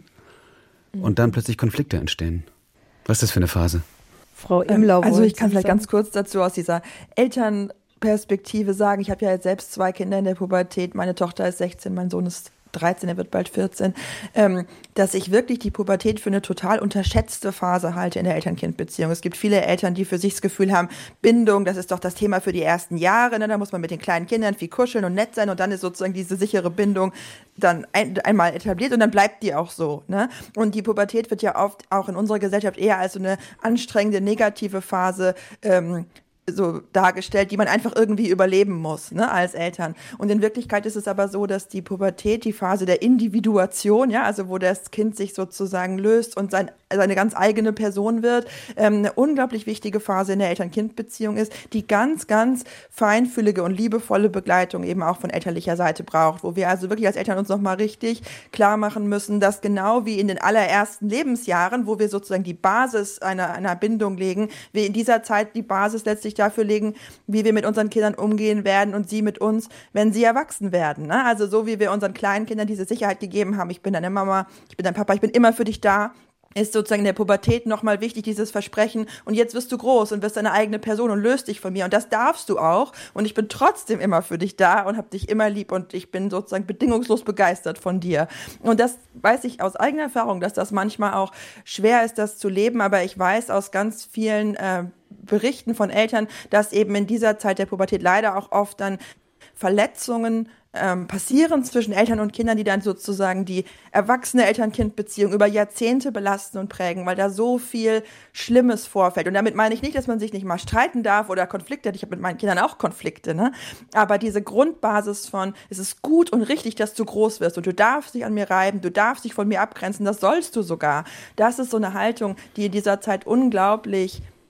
und dann plötzlich Konflikte entstehen. Was ist das für eine Phase? Frau Imlau. Also wollen ich kann Sie vielleicht sagen? ganz kurz dazu aus dieser Elternperspektive sagen, ich habe ja jetzt selbst zwei Kinder in der Pubertät, meine Tochter ist sechzehn, mein Sohn ist dreizehn, er wird bald vierzehn, ähm, dass ich wirklich die Pubertät für eine total unterschätzte Phase halte in der Eltern-Kind-Beziehung. Es gibt viele Eltern, die für sich das Gefühl haben, Bindung, das ist doch das Thema für die ersten Jahre, ne? Da muss man mit den kleinen Kindern viel kuscheln und nett sein und dann ist sozusagen diese sichere Bindung dann ein, einmal etabliert und dann bleibt die auch so. Ne? Und die Pubertät wird ja oft auch in unserer Gesellschaft eher als so eine anstrengende, negative Phase ähm, so dargestellt, die man einfach irgendwie überleben muss, ne, als Eltern. Und in Wirklichkeit ist es aber so, dass die Pubertät die Phase der Individuation, ja, also wo das Kind sich sozusagen löst und sein, seine ganz eigene Person wird, ähm, eine unglaublich wichtige Phase in der Eltern-Kind-Beziehung ist, die ganz, ganz feinfühlige und liebevolle Begleitung eben auch von elterlicher Seite braucht, wo wir also wirklich als Eltern uns nochmal richtig klar machen müssen, dass genau wie in den allerersten Lebensjahren, wo wir sozusagen die Basis einer, einer Bindung legen, wir in dieser Zeit die Basis letztlich dafür legen, wie wir mit unseren Kindern umgehen werden und sie mit uns, wenn sie erwachsen werden. Ne? Also so wie wir unseren kleinen Kindern diese Sicherheit gegeben haben, ich bin deine Mama, ich bin dein Papa, ich bin immer für dich da, ist sozusagen in der Pubertät nochmal wichtig, dieses Versprechen, und jetzt wirst du groß und wirst deine eigene Person und löst dich von mir und das darfst du auch und ich bin trotzdem immer für dich da und hab dich immer lieb und ich bin sozusagen bedingungslos begeistert von dir. Und das weiß ich aus eigener Erfahrung, dass das manchmal auch schwer ist, das zu leben, aber ich weiß aus ganz vielen äh, Berichten von Eltern, dass eben in dieser Zeit der Pubertät leider auch oft dann Verletzungen ähm, passieren zwischen Eltern und Kindern, die dann sozusagen die erwachsene Eltern-Kind-Beziehung über Jahrzehnte belasten und prägen, weil da so viel Schlimmes vorfällt. Und damit meine ich nicht, dass man sich nicht mal streiten darf oder Konflikte hat. Ich habe mit meinen Kindern auch Konflikte, ne? Aber diese Grundbasis von, es ist gut und richtig, dass du groß wirst und du darfst dich an mir reiben, du darfst dich von mir abgrenzen, das sollst du sogar. Das ist so eine Haltung, die in dieser Zeit unglaublich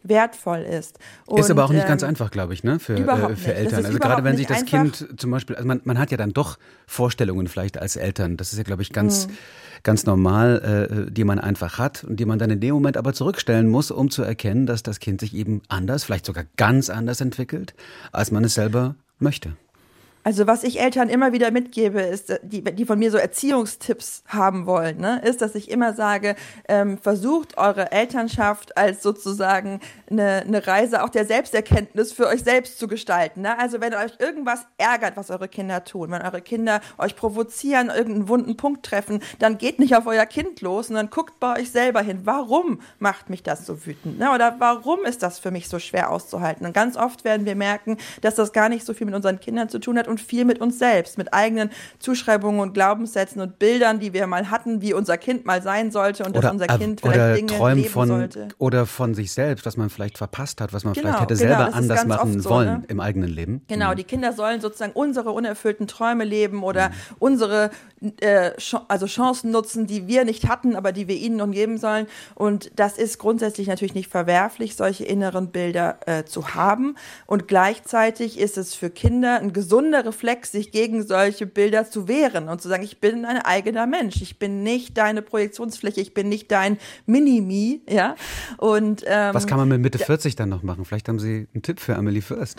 wertvoll ist. Und, ist aber auch nicht ähm, ganz einfach, glaube ich, ne, für, äh, für Eltern. Also gerade wenn sich das einfach. Kind zum Beispiel, also man, man hat ja dann doch Vorstellungen vielleicht als Eltern. Das ist ja, glaube ich, ganz, hm. ganz normal, äh, die man einfach hat und die man dann in dem Moment aber zurückstellen muss, um zu erkennen, dass das Kind sich eben anders, vielleicht sogar ganz anders entwickelt, als man es selber möchte. Also was ich Eltern immer wieder mitgebe, ist, die, die von mir so Erziehungstipps haben wollen, ne, ist, dass ich immer sage, ähm, versucht eure Elternschaft als sozusagen eine, eine Reise auch der Selbsterkenntnis für euch selbst zu gestalten. Ne? Also wenn euch irgendwas ärgert, was eure Kinder tun, wenn eure Kinder euch provozieren, irgendeinen wunden Punkt treffen, dann geht nicht auf euer Kind los, sondern guckt bei euch selber hin. Warum macht mich das so wütend? Ne? Oder warum ist das für mich so schwer auszuhalten? Und ganz oft werden wir merken, dass das gar nicht so viel mit unseren Kindern zu tun hat und viel mit uns selbst, mit eigenen Zuschreibungen und Glaubenssätzen und Bildern, die wir mal hatten, wie unser Kind mal sein sollte und oder, dass unser Kind vielleicht oder Dinge träumen leben von, sollte. Oder von sich selbst, was man vielleicht verpasst hat, was man genau, vielleicht hätte genau, selber anders machen so, wollen ne? im eigenen Leben. Genau, mhm. die Kinder sollen sozusagen unsere unerfüllten Träume leben oder mhm. unsere äh, also Chancen nutzen, die wir nicht hatten, aber die wir ihnen nun geben sollen. Und das ist grundsätzlich natürlich nicht verwerflich, solche inneren Bilder äh, zu haben. Und gleichzeitig ist es für Kinder ein gesunder Reflex, sich gegen solche Bilder zu wehren und zu sagen, ich bin ein eigener Mensch, ich bin nicht deine Projektionsfläche, ich bin nicht dein Mini-Me, ja. Und ähm, was kann man mit Mitte vierzig dann noch machen? Vielleicht haben Sie einen Tipp für Amelie Fürst.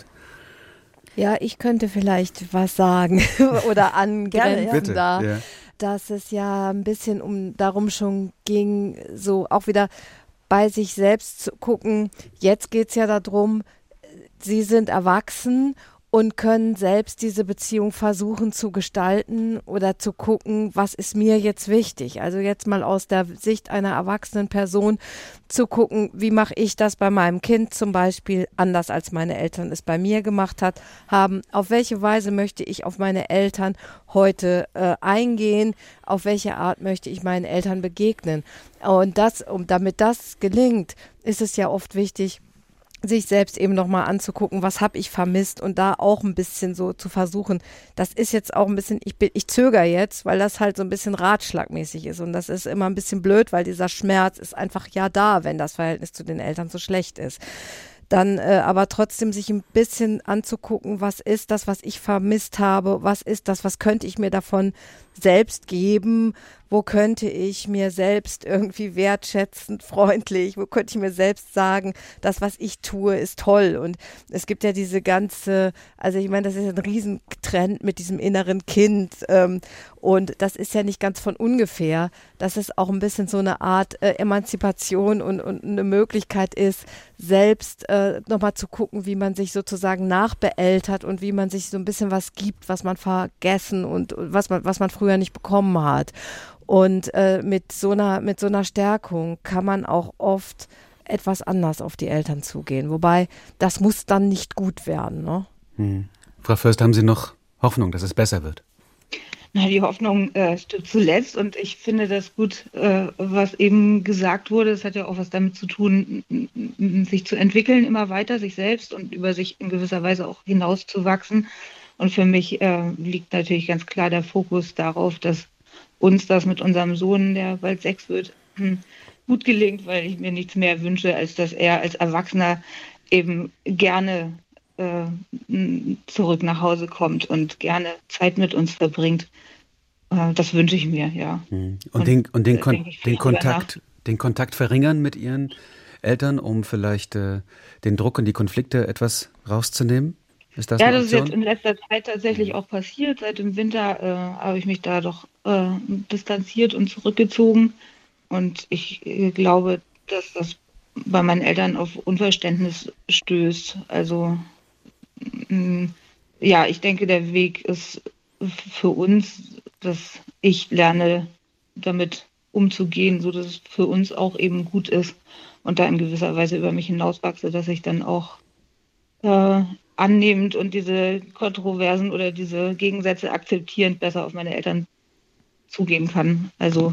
Ja, ich könnte vielleicht was sagen oder angrenzen Bitte, da, ja. dass es ja ein bisschen um darum schon ging, so auch wieder bei sich selbst zu gucken. Jetzt geht es ja darum, Sie sind erwachsen und können selbst diese Beziehung versuchen zu gestalten oder zu gucken, was ist mir jetzt wichtig. Also jetzt mal aus der Sicht einer erwachsenen Person zu gucken, wie mache ich das bei meinem Kind zum Beispiel anders, als meine Eltern es bei mir gemacht hat, haben. Auf welche Weise möchte ich auf meine Eltern heute äh, eingehen? Auf welche Art möchte ich meinen Eltern begegnen? Und das, um, damit das gelingt, ist es ja oft wichtig, sich selbst eben nochmal anzugucken, was habe ich vermisst und da auch ein bisschen so zu versuchen, das ist jetzt auch ein bisschen, ich bin, ich zögere jetzt, weil das halt so ein bisschen ratschlagmäßig ist und das ist immer ein bisschen blöd, weil dieser Schmerz ist einfach ja da, wenn das Verhältnis zu den Eltern so schlecht ist. Dann äh, aber trotzdem sich ein bisschen anzugucken, was ist das, was ich vermisst habe, was ist das, was könnte ich mir davon selbst geben, wo könnte ich mir selbst irgendwie wertschätzend, freundlich, wo könnte ich mir selbst sagen, das, was ich tue, ist toll. Und es gibt ja diese ganze, also ich meine, das ist ein Riesentrend mit diesem inneren Kind ähm, und das ist ja nicht ganz von ungefähr, dass es auch ein bisschen so eine Art äh, Emanzipation und, und eine Möglichkeit ist, selbst äh, nochmal zu gucken, wie man sich sozusagen nachbeeltert und wie man sich so ein bisschen was gibt, was man vergessen und was man, was man früher nicht bekommen hat. Und äh, mit so einer, mit so einer Stärkung kann man auch oft etwas anders auf die Eltern zugehen. Wobei, das muss dann nicht gut werden, ne? Hm. Frau Fürst, haben Sie noch Hoffnung, dass es besser wird? Na, die Hoffnung äh, stirbt zuletzt und ich finde das gut, äh, was eben gesagt wurde. Es hat ja auch was damit zu tun, sich zu entwickeln immer weiter, sich selbst und über sich in gewisser Weise auch hinauszuwachsen. Und für mich äh, liegt natürlich ganz klar der Fokus darauf, dass uns das mit unserem Sohn, der bald sechs wird, gut gelingt, weil ich mir nichts mehr wünsche, als dass er als Erwachsener eben gerne äh, zurück nach Hause kommt und gerne Zeit mit uns verbringt. Äh, das wünsche ich mir, ja. Und, und den, und den, Kon- den, Kontakt, den Kontakt verringern mit Ihren Eltern, um vielleicht äh, den Druck und die Konflikte etwas rauszunehmen? Ist das ja, eine das ist Option? jetzt in letzter Zeit tatsächlich auch passiert. Seit dem Winter äh, habe ich mich da doch äh, distanziert und zurückgezogen. Und ich äh, glaube, dass das bei meinen Eltern auf Unverständnis stößt. Also mh, ja, ich denke, der Weg ist für uns, dass ich lerne, damit umzugehen, so dass es für uns auch eben gut ist und da in gewisser Weise über mich hinauswachse, dass ich dann auch äh, annehmend und diese Kontroversen oder diese Gegensätze akzeptierend besser auf meine Eltern zugehen kann. Also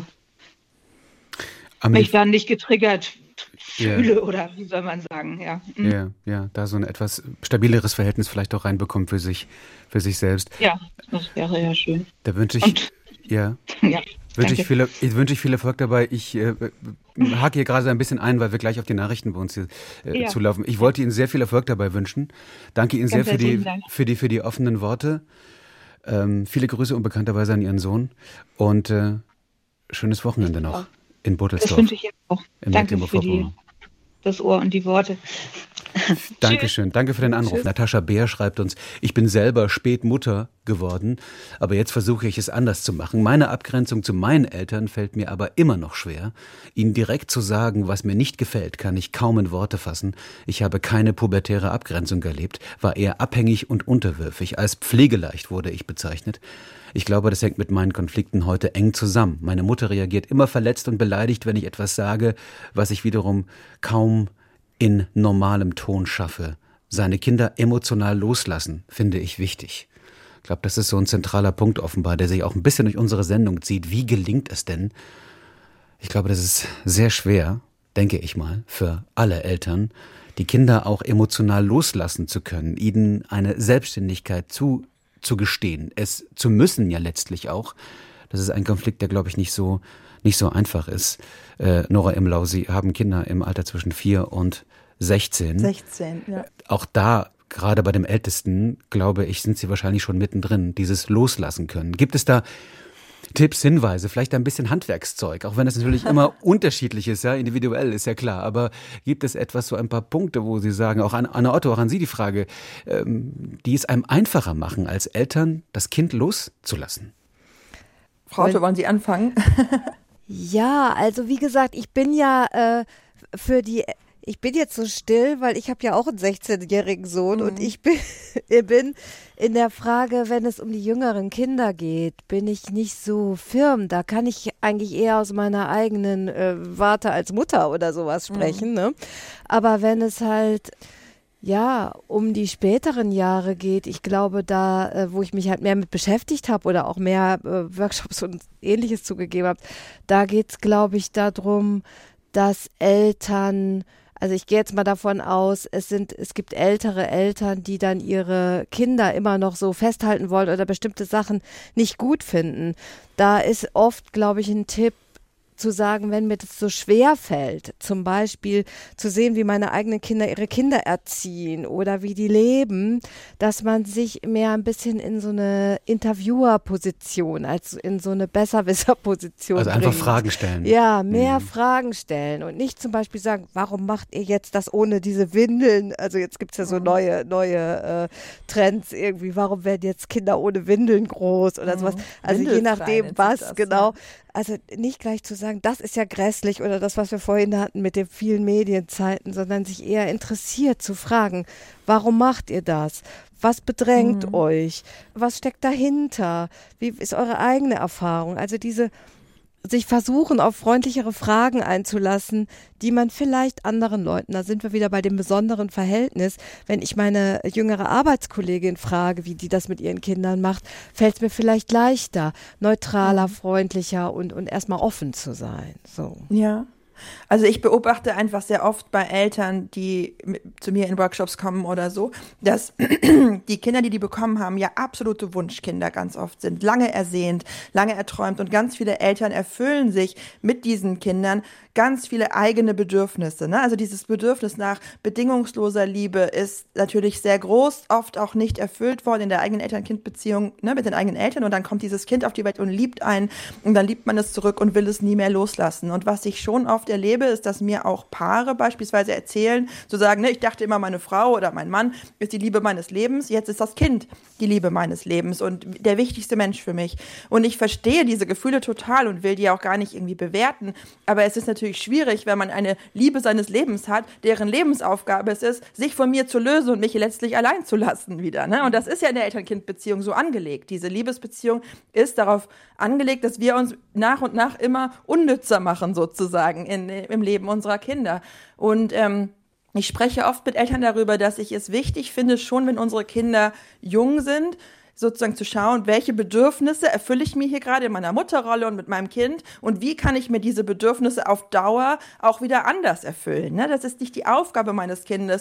Amelie, mich dann nicht getriggert fühle yeah. oder wie soll man sagen, ja. Ja, yeah, ja, da so ein etwas stabileres Verhältnis vielleicht auch reinbekommt für sich, für sich selbst. Ja, das wäre ja schön. Da wünsche ich, und, ja. ja. Wünsche ich, viel, ich wünsche ich viel Erfolg dabei. Ich äh, hake hier gerade ein bisschen ein, weil wir gleich auf die Nachrichten bei uns hier äh, ja. zulaufen. Ich wollte Ihnen sehr viel Erfolg dabei wünschen. Danke Ihnen Ganz sehr für die, für, die, für die offenen Worte. Ähm, viele Grüße unbekannterweise an Ihren Sohn. Und äh, schönes Wochenende noch in Buttelsdorf. Das wünsche ich auch. Danke für die, das Ohr und die Worte. Dankeschön, danke für den Anruf. Tschüss. Natascha Beer schreibt uns, ich bin selber spät Mutter geworden, aber jetzt versuche ich es anders zu machen. Meine Abgrenzung zu meinen Eltern fällt mir aber immer noch schwer. Ihnen direkt zu sagen, was mir nicht gefällt, kann ich kaum in Worte fassen. Ich habe keine pubertäre Abgrenzung erlebt, war eher abhängig und unterwürfig. Als pflegeleicht wurde ich bezeichnet. Ich glaube, das hängt mit meinen Konflikten heute eng zusammen. Meine Mutter reagiert immer verletzt und beleidigt, wenn ich etwas sage, was ich wiederum kaum in normalem Ton schaffe. Seine Kinder emotional loslassen, finde ich wichtig. Ich glaube, das ist so ein zentraler Punkt offenbar, der sich auch ein bisschen durch unsere Sendung zieht. Wie gelingt es denn? Ich glaube, das ist sehr schwer, denke ich mal, für alle Eltern, die Kinder auch emotional loslassen zu können, ihnen eine Selbstständigkeit zu, zu gestehen, es zu müssen ja letztlich auch. Das ist ein Konflikt, der, glaube ich, nicht so nicht so einfach ist. Äh, Nora Imlau, Sie haben Kinder im Alter zwischen vier und sechzehn. sechzehn, ja. Auch da, gerade bei dem Ältesten, glaube ich, sind Sie wahrscheinlich schon mittendrin, dieses Loslassen können. Gibt es da Tipps, Hinweise, vielleicht ein bisschen Handwerkszeug, auch wenn es natürlich immer unterschiedlich ist, ja, individuell ist ja klar, aber gibt es etwas, so ein paar Punkte, wo Sie sagen, auch an Anna Otto, auch an Sie die Frage, ähm, die es einem einfacher machen, als Eltern das Kind loszulassen? Frau Otto, wollen Sie anfangen? Ja, also wie gesagt, ich bin ja äh, für die, ich bin jetzt so still, weil ich habe ja auch einen sechzehnjährigen Sohn mhm. und ich bin, ich bin in der Frage, wenn es um die jüngeren Kinder geht, bin ich nicht so firm. Da kann ich eigentlich eher aus meiner eigenen äh, Warte als Mutter oder sowas sprechen. Mhm. Ne? Aber wenn es halt ja, um die späteren Jahre geht, ich glaube, da, äh, wo ich mich halt mehr mit beschäftigt habe oder auch mehr äh, Workshops und Ähnliches zugegeben habe, da geht's, glaube ich, darum, dass Eltern, also ich gehe jetzt mal davon aus, es sind, es gibt ältere Eltern, die dann ihre Kinder immer noch so festhalten wollen oder bestimmte Sachen nicht gut finden. Da ist oft, glaube ich, ein Tipp, zu sagen, wenn mir das so schwer fällt, zum Beispiel zu sehen, wie meine eigenen Kinder ihre Kinder erziehen oder wie die leben, dass man sich mehr ein bisschen in so eine Interviewerposition, als in so eine Besserwisserposition Also bringt. einfach Fragen stellen. Ja, mehr mhm. Fragen stellen und nicht zum Beispiel sagen, warum macht ihr jetzt das ohne diese Windeln? Also jetzt gibt es ja so neue, neue äh, Trends irgendwie, warum werden jetzt Kinder ohne Windeln groß oder mhm. sowas? Also je nachdem was, das, genau. Ja. Also nicht gleich zu sagen, das ist ja grässlich oder das, was wir vorhin hatten mit den vielen Medienzeiten, sondern sich eher interessiert zu fragen, warum macht ihr das? Was bedrängt mhm. euch? Was steckt dahinter? Wie ist eure eigene Erfahrung? Also diese sich versuchen, auf freundlichere Fragen einzulassen, die man vielleicht anderen Leuten, da sind wir wieder bei dem besonderen Verhältnis, wenn ich meine jüngere Arbeitskollegin frage, wie die das mit ihren Kindern macht, fällt es mir vielleicht leichter, neutraler, freundlicher und, und erstmal offen zu sein. So. Ja. Also ich beobachte einfach sehr oft bei Eltern, die zu mir in Workshops kommen oder so, dass die Kinder, die die bekommen haben, ja absolute Wunschkinder ganz oft sind, lange ersehnt, lange erträumt und ganz viele Eltern erfüllen sich mit diesen Kindern ganz viele eigene Bedürfnisse. Ne? Also dieses Bedürfnis nach bedingungsloser Liebe ist natürlich sehr groß, oft auch nicht erfüllt worden in der eigenen Eltern-Kind-Beziehung, ne, mit den eigenen Eltern und dann kommt dieses Kind auf die Welt und liebt einen und dann liebt man es zurück und will es nie mehr loslassen. Und was ich schon oft erlebe, ist, dass mir auch Paare beispielsweise erzählen, zu sagen, ne, ich dachte immer, meine Frau oder mein Mann ist die Liebe meines Lebens, jetzt ist das Kind die Liebe meines Lebens und der wichtigste Mensch für mich. Und ich verstehe diese Gefühle total und will die auch gar nicht irgendwie bewerten, aber es ist natürlich schwierig, wenn man eine Liebe seines Lebens hat, deren Lebensaufgabe es ist, sich von mir zu lösen und mich letztlich allein zu lassen wieder. Ne? Und das ist ja in der Eltern-Kind-Beziehung so angelegt. Diese Liebesbeziehung ist darauf angelegt, dass wir uns nach und nach immer unnützer machen sozusagen in, im Leben unserer Kinder. Und ähm, ich spreche oft mit Eltern darüber, dass ich es wichtig finde, schon wenn unsere Kinder jung sind, sozusagen zu schauen, welche Bedürfnisse erfülle ich mir hier gerade in meiner Mutterrolle und mit meinem Kind und wie kann ich mir diese Bedürfnisse auf Dauer auch wieder anders erfüllen. Ne? Das ist nicht die Aufgabe meines Kindes,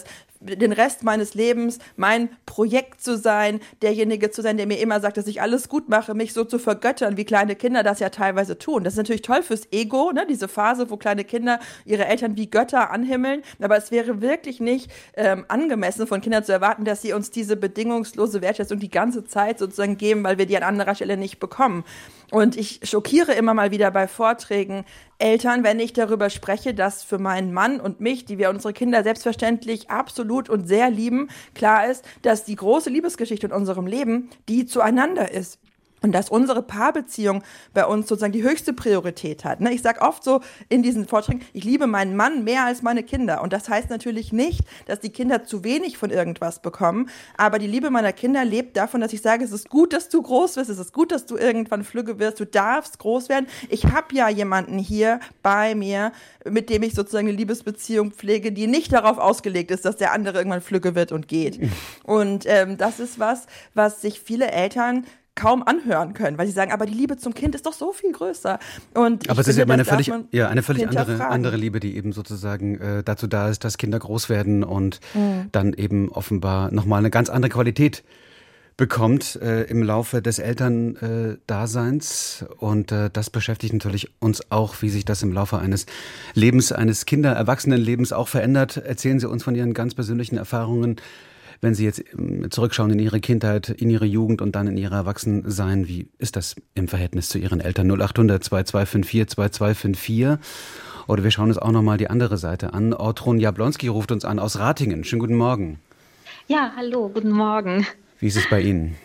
den Rest meines Lebens mein Projekt zu sein, derjenige zu sein, der mir immer sagt, dass ich alles gut mache, mich so zu vergöttern, wie kleine Kinder das ja teilweise tun. Das ist natürlich toll fürs Ego, ne? Diese Phase, wo kleine Kinder ihre Eltern wie Götter anhimmeln, aber es wäre wirklich nicht ähm, angemessen von Kindern zu erwarten, dass sie uns diese bedingungslose Wertschätzung die ganze Zeit sozusagen geben, weil wir die an anderer Stelle nicht bekommen. Und ich schockiere immer mal wieder bei Vorträgen Eltern, wenn ich darüber spreche, dass für meinen Mann und mich, die wir unsere Kinder selbstverständlich absolut und sehr lieben, klar ist, dass die große Liebesgeschichte in unserem Leben die zueinander ist. Und dass unsere Paarbeziehung bei uns sozusagen die höchste Priorität hat. Ich sage oft so in diesen Vorträgen, ich liebe meinen Mann mehr als meine Kinder. Und das heißt natürlich nicht, dass die Kinder zu wenig von irgendwas bekommen. Aber die Liebe meiner Kinder lebt davon, dass ich sage, es ist gut, dass du groß wirst. Es ist gut, dass du irgendwann flügge wirst. Du darfst groß werden. Ich habe ja jemanden hier bei mir, mit dem ich sozusagen eine Liebesbeziehung pflege, die nicht darauf ausgelegt ist, dass der andere irgendwann flügge wird und geht. Und ähm, das ist was, was sich viele Eltern kaum anhören können, weil sie sagen, aber die Liebe zum Kind ist doch so viel größer. Und aber es ist ja immer eine völlig, ja, eine völlig andere, andere Liebe, die eben sozusagen äh, dazu da ist, dass Kinder groß werden und mhm. dann eben offenbar nochmal eine ganz andere Qualität bekommt äh, im Laufe des Elterndaseins. Äh, und äh, das beschäftigt natürlich uns auch, wie sich das im Laufe eines Lebens, eines Kinder-Erwachsenenlebens auch verändert. Erzählen Sie uns von Ihren ganz persönlichen Erfahrungen, wenn Sie jetzt zurückschauen in Ihre Kindheit, in Ihre Jugend und dann in Ihr Erwachsensein. Wie ist das im Verhältnis zu Ihren Eltern? null acht hundert zwei zwei fünf vier zwei zwei fünf vier. Oder wir schauen uns auch nochmal die andere Seite an. Ortrun Jablonski ruft uns an aus Ratingen. Schönen guten Morgen. Ja, hallo, guten Morgen. Wie ist es bei Ihnen?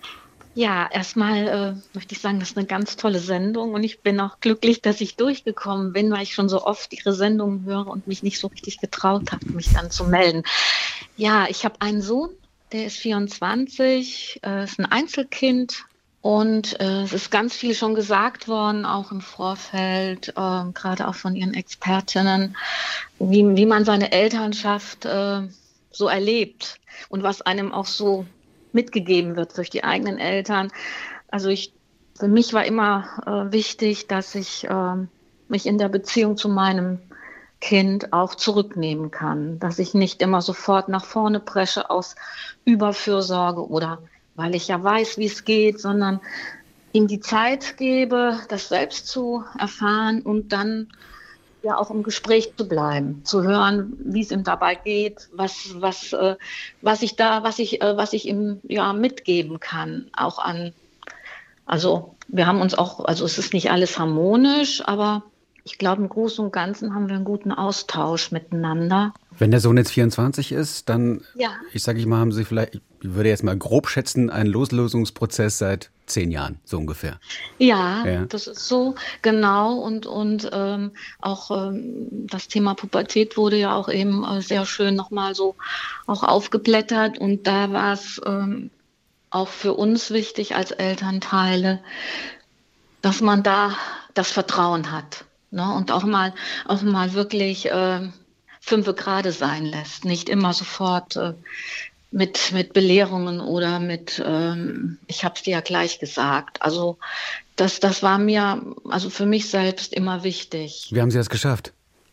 Ja, erstmal äh, möchte ich sagen, das ist eine ganz tolle Sendung und ich bin auch glücklich, dass ich durchgekommen bin, weil ich schon so oft Ihre Sendungen höre und mich nicht so richtig getraut habe, mich dann zu melden. Ja, ich habe einen Sohn, der ist vierundzwanzig, äh, ist ein Einzelkind und äh, es ist ganz viel schon gesagt worden, auch im Vorfeld, äh, gerade auch von Ihren Expertinnen, wie, wie man seine Elternschaft äh, so erlebt und was einem auch so mitgegeben wird durch die eigenen Eltern. Also ich, für mich war immer äh, wichtig, dass ich äh, mich in der Beziehung zu meinem Kind auch zurücknehmen kann, dass ich nicht immer sofort nach vorne presche aus Überfürsorge oder weil ich ja weiß, wie es geht, sondern ihm die Zeit gebe, das selbst zu erfahren und dann ja auch im Gespräch zu bleiben, zu hören, wie es ihm dabei geht, was was äh, was ich da, was ich äh, was ich ihm ja mitgeben kann, auch an. Also wir haben uns auch, also es ist nicht alles harmonisch, aber ich glaube im Großen und Ganzen haben wir einen guten Austausch miteinander. Wenn der Sohn jetzt vierundzwanzig ist, dann, ja. ich sage ich mal, haben Sie vielleicht, ich würde jetzt mal grob schätzen, einen Loslösungsprozess seit zehn Jahren, so ungefähr. Ja, ja. Das ist so, genau. Und, und ähm, auch ähm, das Thema Pubertät wurde ja auch eben äh, sehr schön nochmal so auch aufgeblättert. Und da war es ähm, auch für uns wichtig als Elternteile, dass man da das Vertrauen hat. Ne? Und auch mal, auch mal wirklich äh, fünfe gerade sein lässt. Nicht immer sofort äh, mit, mit Belehrungen oder mit, ähm, ich habe es dir ja gleich gesagt. Also das, das war mir, also für mich selbst immer wichtig. Wie haben Sie das geschafft?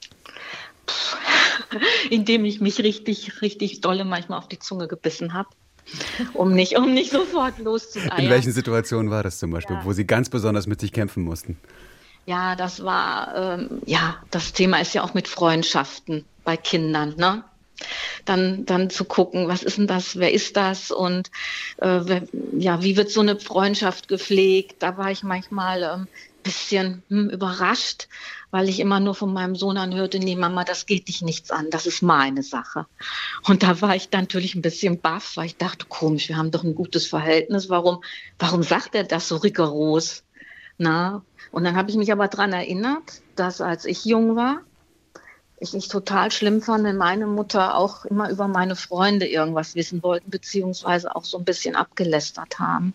Puh, indem ich mich richtig, richtig dolle manchmal auf die Zunge gebissen habe. Um nicht, um nicht sofort loszueiern. In welchen Situationen war das zum Beispiel, ja. wo Sie ganz besonders mit sich kämpfen mussten? Ja, das war, ähm, ja, das Thema ist ja auch mit Freundschaften bei Kindern, ne? Dann, dann zu gucken, was ist denn das, wer ist das und äh, wer, ja, wie wird so eine Freundschaft gepflegt? Da war ich manchmal ein ähm, bisschen hm, überrascht, weil ich immer nur von meinem Sohn anhörte, nee Mama, das geht dich nichts an, das ist meine Sache. Und da war ich dann natürlich ein bisschen baff, weil ich dachte, komisch, wir haben doch ein gutes Verhältnis, warum, warum sagt er das so rigoros? Na, und dann habe ich mich aber daran erinnert, dass als ich jung war, ich nicht total schlimm fand, wenn meine Mutter auch immer über meine Freunde irgendwas wissen wollten, beziehungsweise auch so ein bisschen abgelästert haben.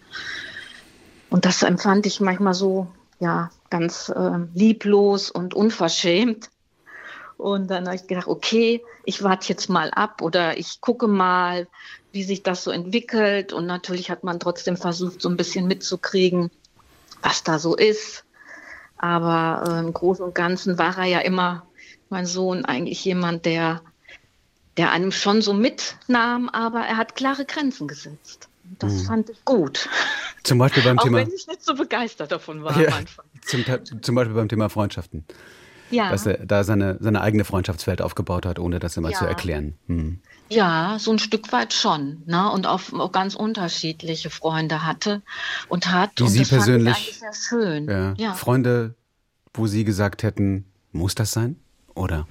Und das empfand ich manchmal so, ja, ganz äh, lieblos und unverschämt. Und dann habe ich gedacht, okay, ich warte jetzt mal ab oder ich gucke mal, wie sich das so entwickelt. Und natürlich hat man trotzdem versucht, so ein bisschen mitzukriegen, was da so ist. Aber äh, im Großen und Ganzen war er ja immer, mein Sohn, eigentlich jemand, der der einem schon so mitnahm, aber er hat klare Grenzen gesetzt. Das hm. fand ich gut. Zum Beispiel beim Auch Thema. wenn ich nicht so begeistert davon war ja, am Anfang. Zum, zum Beispiel beim Thema Freundschaften. Ja. Dass er da seine, seine eigene Freundschaftswelt aufgebaut hat, ohne das immer ja. zu erklären. Hm. Ja, so ein Stück weit schon. Ne? Und auch, auch ganz unterschiedliche Freunde hatte und hat. Die und Sie das persönlich, fand ich eigentlich sehr schön. Ja. Ja. Freunde, wo Sie gesagt hätten, muss das sein? Oder?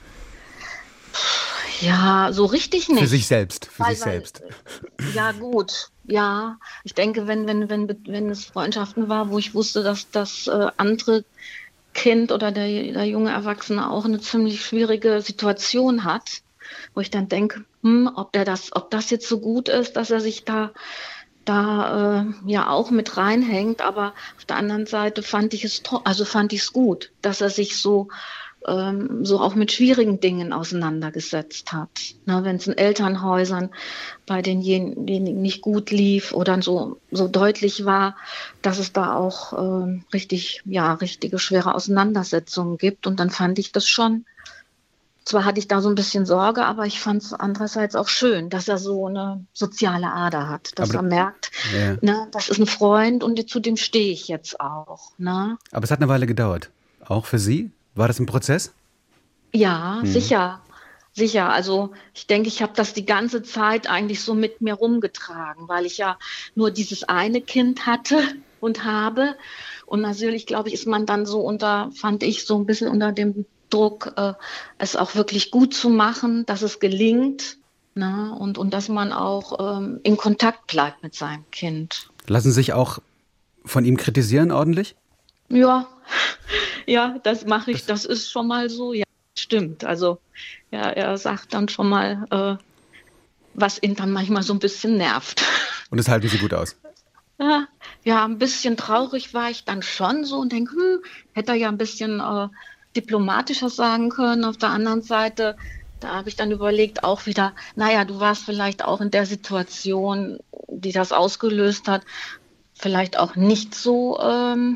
Ja, so richtig nicht. Für sich selbst, für weil, sich selbst. Weil, ja, gut. Ja, ich denke, wenn, wenn, wenn, wenn es Freundschaften war, wo ich wusste, dass das äh, andere Kind oder der, der junge Erwachsene auch eine ziemlich schwierige Situation hat, wo ich dann denke, hm, ob der das, ob das jetzt so gut ist, dass er sich da, da äh, ja auch mit reinhängt. Aber auf der anderen Seite fand ich es, also fand ich es gut, dass er sich so ähm, so auch mit schwierigen Dingen auseinandergesetzt hat. Ne, wenn es in Elternhäusern bei denjenigen nicht gut lief oder so, so deutlich war, dass es da auch ähm, richtig, ja, richtige schwere Auseinandersetzungen gibt. Und dann fand ich das schon, zwar hatte ich da so ein bisschen Sorge, aber ich fand es andererseits auch schön, dass er so eine soziale Ader hat, dass aber, er merkt, ja. ne, das ist ein Freund und zu dem stehe ich jetzt auch. Ne? Aber es hat eine Weile gedauert, auch für Sie? War das ein Prozess? Ja, hm. sicher, sicher. Also ich denke, ich habe das die ganze Zeit eigentlich so mit mir rumgetragen, weil ich ja nur dieses eine Kind hatte und habe. Und natürlich, glaube ich, ist man dann so unter, fand ich, so ein bisschen unter dem Druck, äh, es auch wirklich gut zu machen, dass es gelingt, ne? und, und dass man auch ähm, in Kontakt bleibt mit seinem Kind. Lassen Sie sich auch von ihm kritisieren ordentlich? Ja, ja, das mache ich, das ist schon mal so, ja, stimmt. Also ja, er sagt dann schon mal, äh, was ihn dann manchmal so ein bisschen nervt. Und das halten Sie gut aus? Ja, ja, ein bisschen traurig war ich dann schon so und denke, hm, hätte er ja ein bisschen äh, diplomatischer sagen können. Auf der anderen Seite, da habe ich dann überlegt, auch wieder, naja, du warst vielleicht auch in der Situation, die das ausgelöst hat, vielleicht auch nicht so, ähm,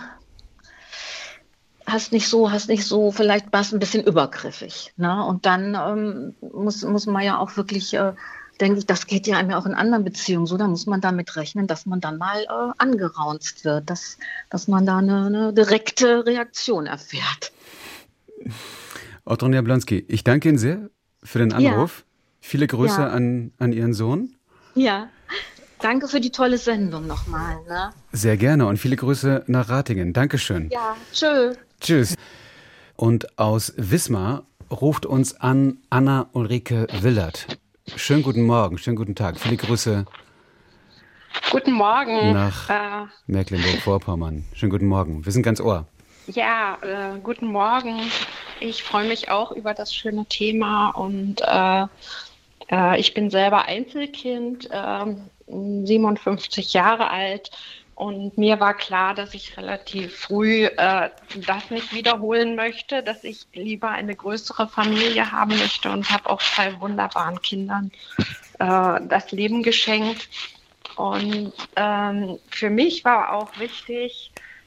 hast nicht so, hast nicht so, vielleicht warst ein bisschen übergriffig. Ne? Und dann ähm, muss, muss man ja auch wirklich, äh, denke ich, das geht ja einem ja auch in anderen Beziehungen so, da muss man damit rechnen, dass man dann mal äh, angeraunzt wird, dass, dass man da eine, eine direkte Reaktion erfährt. Ottone Jablonski, ich danke Ihnen sehr für den Anruf. Ja. Viele Grüße ja. an, an Ihren Sohn. Ja, danke für die tolle Sendung nochmal. Ne? Sehr gerne und viele Grüße nach Ratingen. Dankeschön. Ja, tschö. Tschüss. Und aus Wismar ruft uns an Anna Ulrike Willert. Schönen guten Morgen, schönen guten Tag. Viele Grüße. Guten Morgen. Nach äh, Mecklenburg-Vorpommern. Schönen guten Morgen. Wir sind ganz Ohr. Ja, äh, guten Morgen. Ich freue mich auch über das schöne Thema und äh, äh, ich bin selber Einzelkind, äh, siebenundfünfzig Jahre alt und mir war klar, dass ich relativ früh äh, das nicht wiederholen möchte, dass ich lieber eine größere Familie haben möchte und habe auch zwei wunderbaren Kindern äh, das Leben geschenkt. Und ähm, für mich war auch wichtig,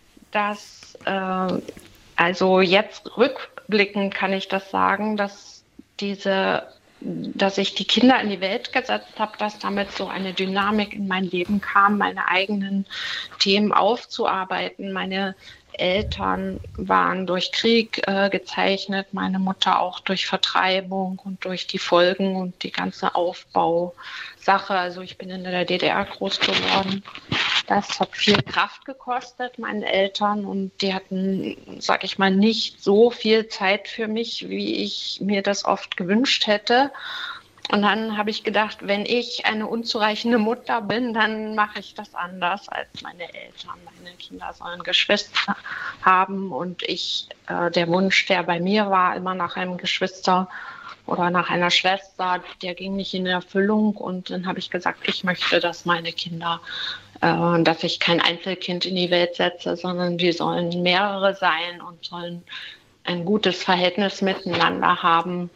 dass, äh, also jetzt rückblickend kann ich das sagen, dass diese, dass ich die Kinder in die Welt gesetzt habe, dass damit so eine Dynamik in mein Leben kam, meine eigenen Themen aufzuarbeiten. Meine Eltern waren durch Krieg äh, gezeichnet, meine Mutter auch durch Vertreibung und durch die Folgen und die ganze Aufbausache. Also ich bin in der D D R groß geworden. Das hat viel Kraft gekostet, meinen Eltern, und die hatten, sag ich mal, nicht so viel Zeit für mich, wie ich mir das oft gewünscht hätte. Und dann habe ich gedacht, wenn ich eine unzureichende Mutter bin, dann mache ich das anders als meine Eltern. Meine Kinder sollen Geschwister haben und ich, äh, der Wunsch, der bei mir war, immer nach einem Geschwister oder nach einer Schwester, der ging nicht in Erfüllung. Und dann habe ich gesagt, ich möchte, dass meine Kinder, äh, dass ich kein Einzelkind in die Welt setze, sondern die sollen mehrere sein und sollen ein gutes Verhältnis miteinander haben.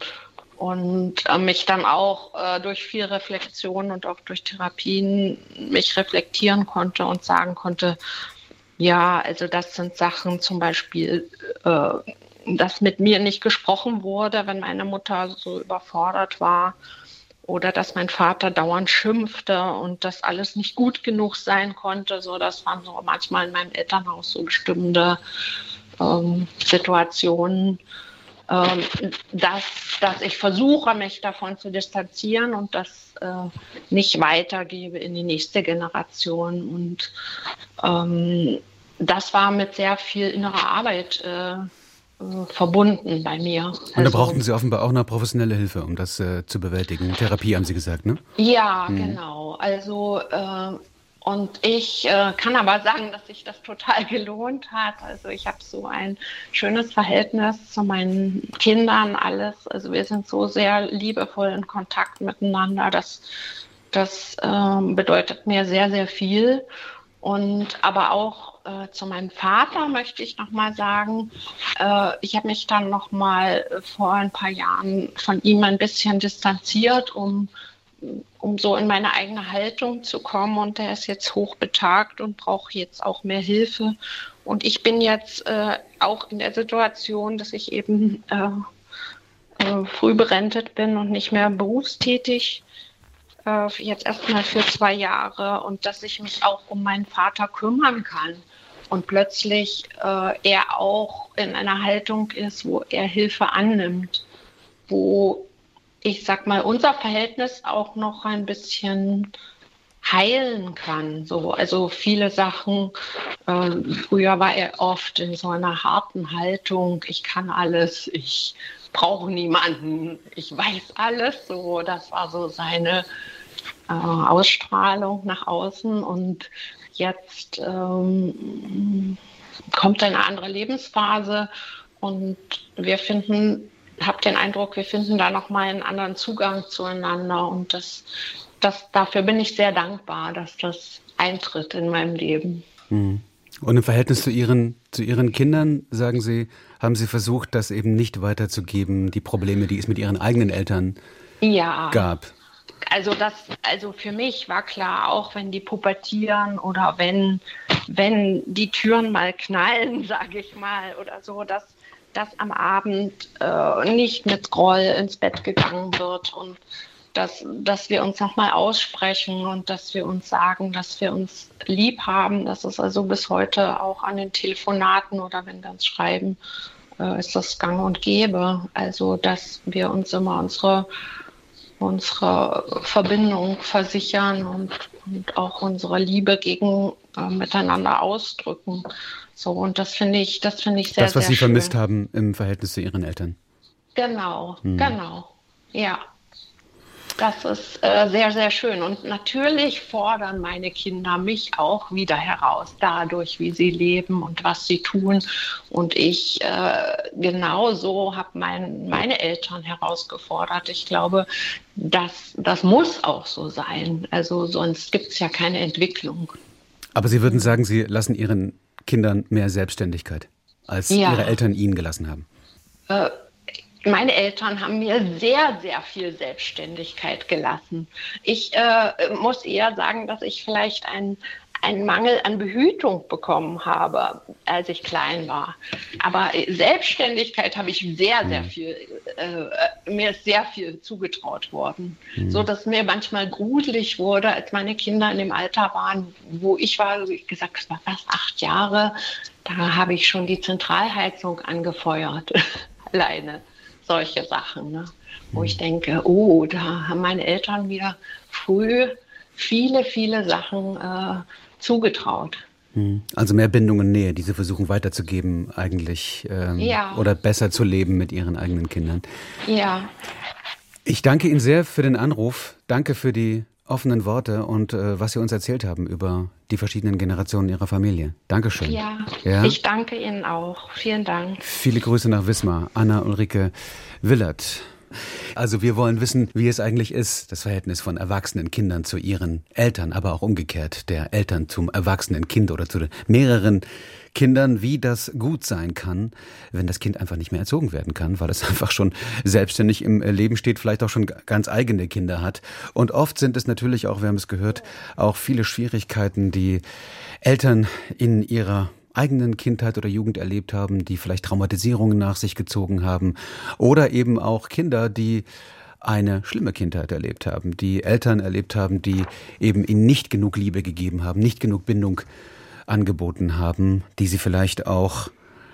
Und äh, mich dann auch äh, durch viel Reflexion und auch durch Therapien mich reflektieren konnte und sagen konnte, ja, also das sind Sachen zum Beispiel, äh, dass mit mir nicht gesprochen wurde, wenn meine Mutter so überfordert war, oder dass mein Vater dauernd schimpfte und dass alles nicht gut genug sein konnte. So, das waren so manchmal in meinem Elternhaus so bestimmte ähm, Situationen, ähm, dass, dass ich versuche, mich davon zu distanzieren und das äh, nicht weitergebe in die nächste Generation. Und ähm, das war mit sehr viel innerer Arbeit äh, verbunden bei mir. Und da also, brauchten Sie offenbar auch eine professionelle Hilfe, um das äh, zu bewältigen. Therapie haben Sie gesagt, ne? Ja, hm. genau. Also äh, und ich äh, kann aber sagen, dass sich das total gelohnt hat. Also ich habe so ein schönes Verhältnis zu meinen Kindern, alles. Also wir sind so sehr liebevoll in Kontakt miteinander. Das, das äh, bedeutet mir sehr, sehr viel. Und aber auch äh, zu meinem Vater möchte ich noch mal sagen, äh, ich habe mich dann noch mal vor ein paar Jahren von ihm ein bisschen distanziert, um, um so in meine eigene Haltung zu kommen. Und der ist jetzt hochbetagt und braucht jetzt auch mehr Hilfe. Und ich bin jetzt äh, auch in der Situation, dass ich eben äh, äh, früh berentet bin und nicht mehr berufstätig. Jetzt erstmal für zwei Jahre und dass ich mich auch um meinen Vater kümmern kann und plötzlich äh, er auch in einer Haltung ist, wo er Hilfe annimmt, wo ich sag mal unser Verhältnis auch noch ein bisschen heilen kann. So, also viele Sachen, äh, früher war er oft in so einer harten Haltung, ich kann alles, ich brauche niemanden, ich weiß alles, so, das war so seine äh, Ausstrahlung nach außen und jetzt ähm, kommt eine andere Lebensphase und wir finden, habe den Eindruck, wir finden da nochmal einen anderen Zugang zueinander und das, das, dafür bin ich sehr dankbar, dass das eintritt in meinem Leben. Mhm. Und im Verhältnis zu Ihren, zu Ihren Kindern, sagen Sie, haben Sie versucht, das eben nicht weiterzugeben, die Probleme, die es mit Ihren eigenen Eltern ja. gab? Also das, also für mich war klar, auch wenn die pubertieren oder wenn, wenn die Türen mal knallen, sage ich mal, oder so, dass, dass am Abend äh, nicht mit Groll ins Bett gegangen wird und Dass, dass wir uns nochmal aussprechen und dass wir uns sagen, dass wir uns lieb haben. Das ist also bis heute auch an den Telefonaten oder wenn wir uns schreiben, äh, ist das gang und gäbe. Also, dass wir uns immer unsere, unsere Verbindung versichern und, und auch unsere Liebe gegen äh, miteinander ausdrücken. So, und das finde ich, das finde ich sehr, Das, was sehr Sie schön. vermisst haben im Verhältnis zu Ihren Eltern. Genau, Hm. genau, ja. Das ist äh, sehr, sehr schön. Und natürlich fordern meine Kinder mich auch wieder heraus, dadurch, wie sie leben und was sie tun. Und ich äh, genauso habe mein, meine Eltern herausgefordert. Ich glaube, das, das muss auch so sein. Also sonst gibt es ja keine Entwicklung. Aber Sie würden sagen, Sie lassen Ihren Kindern mehr Selbstständigkeit, als Ja. Ihre Eltern Ihnen gelassen haben. Äh, Meine Eltern haben mir sehr, sehr viel Selbstständigkeit gelassen. Ich äh, muss eher sagen, dass ich vielleicht einen, einen Mangel an Behütung bekommen habe, als ich klein war. Aber Selbstständigkeit habe ich sehr, sehr viel, äh, mir ist sehr viel zugetraut worden. Mhm. So dass mir manchmal gruselig wurde, als meine Kinder in dem Alter waren, wo ich war, wie gesagt, es war fast acht Jahre, da habe ich schon die Zentralheizung angefeuert, alleine. Solche Sachen, ne? Wo ich denke, oh, da haben meine Eltern mir früh viele, viele Sachen äh, zugetraut. Also mehr Bindung und Nähe, die Sie versuchen weiterzugeben eigentlich ähm, Ja. oder besser zu leben mit Ihren eigenen Kindern. Ja. Ich danke Ihnen sehr für den Anruf. Danke für die offenen Worte und äh, was Sie uns erzählt haben über die verschiedenen Generationen Ihrer Familie. Dankeschön. Ja, Ja? ich danke Ihnen auch. Vielen Dank. Viele Grüße nach Wismar, Anna Ulrike Willert. Also wir wollen wissen, wie es eigentlich ist, das Verhältnis von erwachsenen Kindern zu ihren Eltern, aber auch umgekehrt, der Eltern zum erwachsenen Kind oder zu mehreren Kindern, wie das gut sein kann, wenn das Kind einfach nicht mehr erzogen werden kann, weil es einfach schon selbstständig im Leben steht, vielleicht auch schon ganz eigene Kinder hat. Und oft sind es natürlich auch, wir haben es gehört, auch viele Schwierigkeiten, die Eltern in ihrer eigenen Kindheit oder Jugend erlebt haben, die vielleicht Traumatisierungen nach sich gezogen haben oder eben auch Kinder, die eine schlimme Kindheit erlebt haben, die Eltern erlebt haben, die eben ihnen nicht genug Liebe gegeben haben, nicht genug Bindung angeboten haben, die sie vielleicht auch,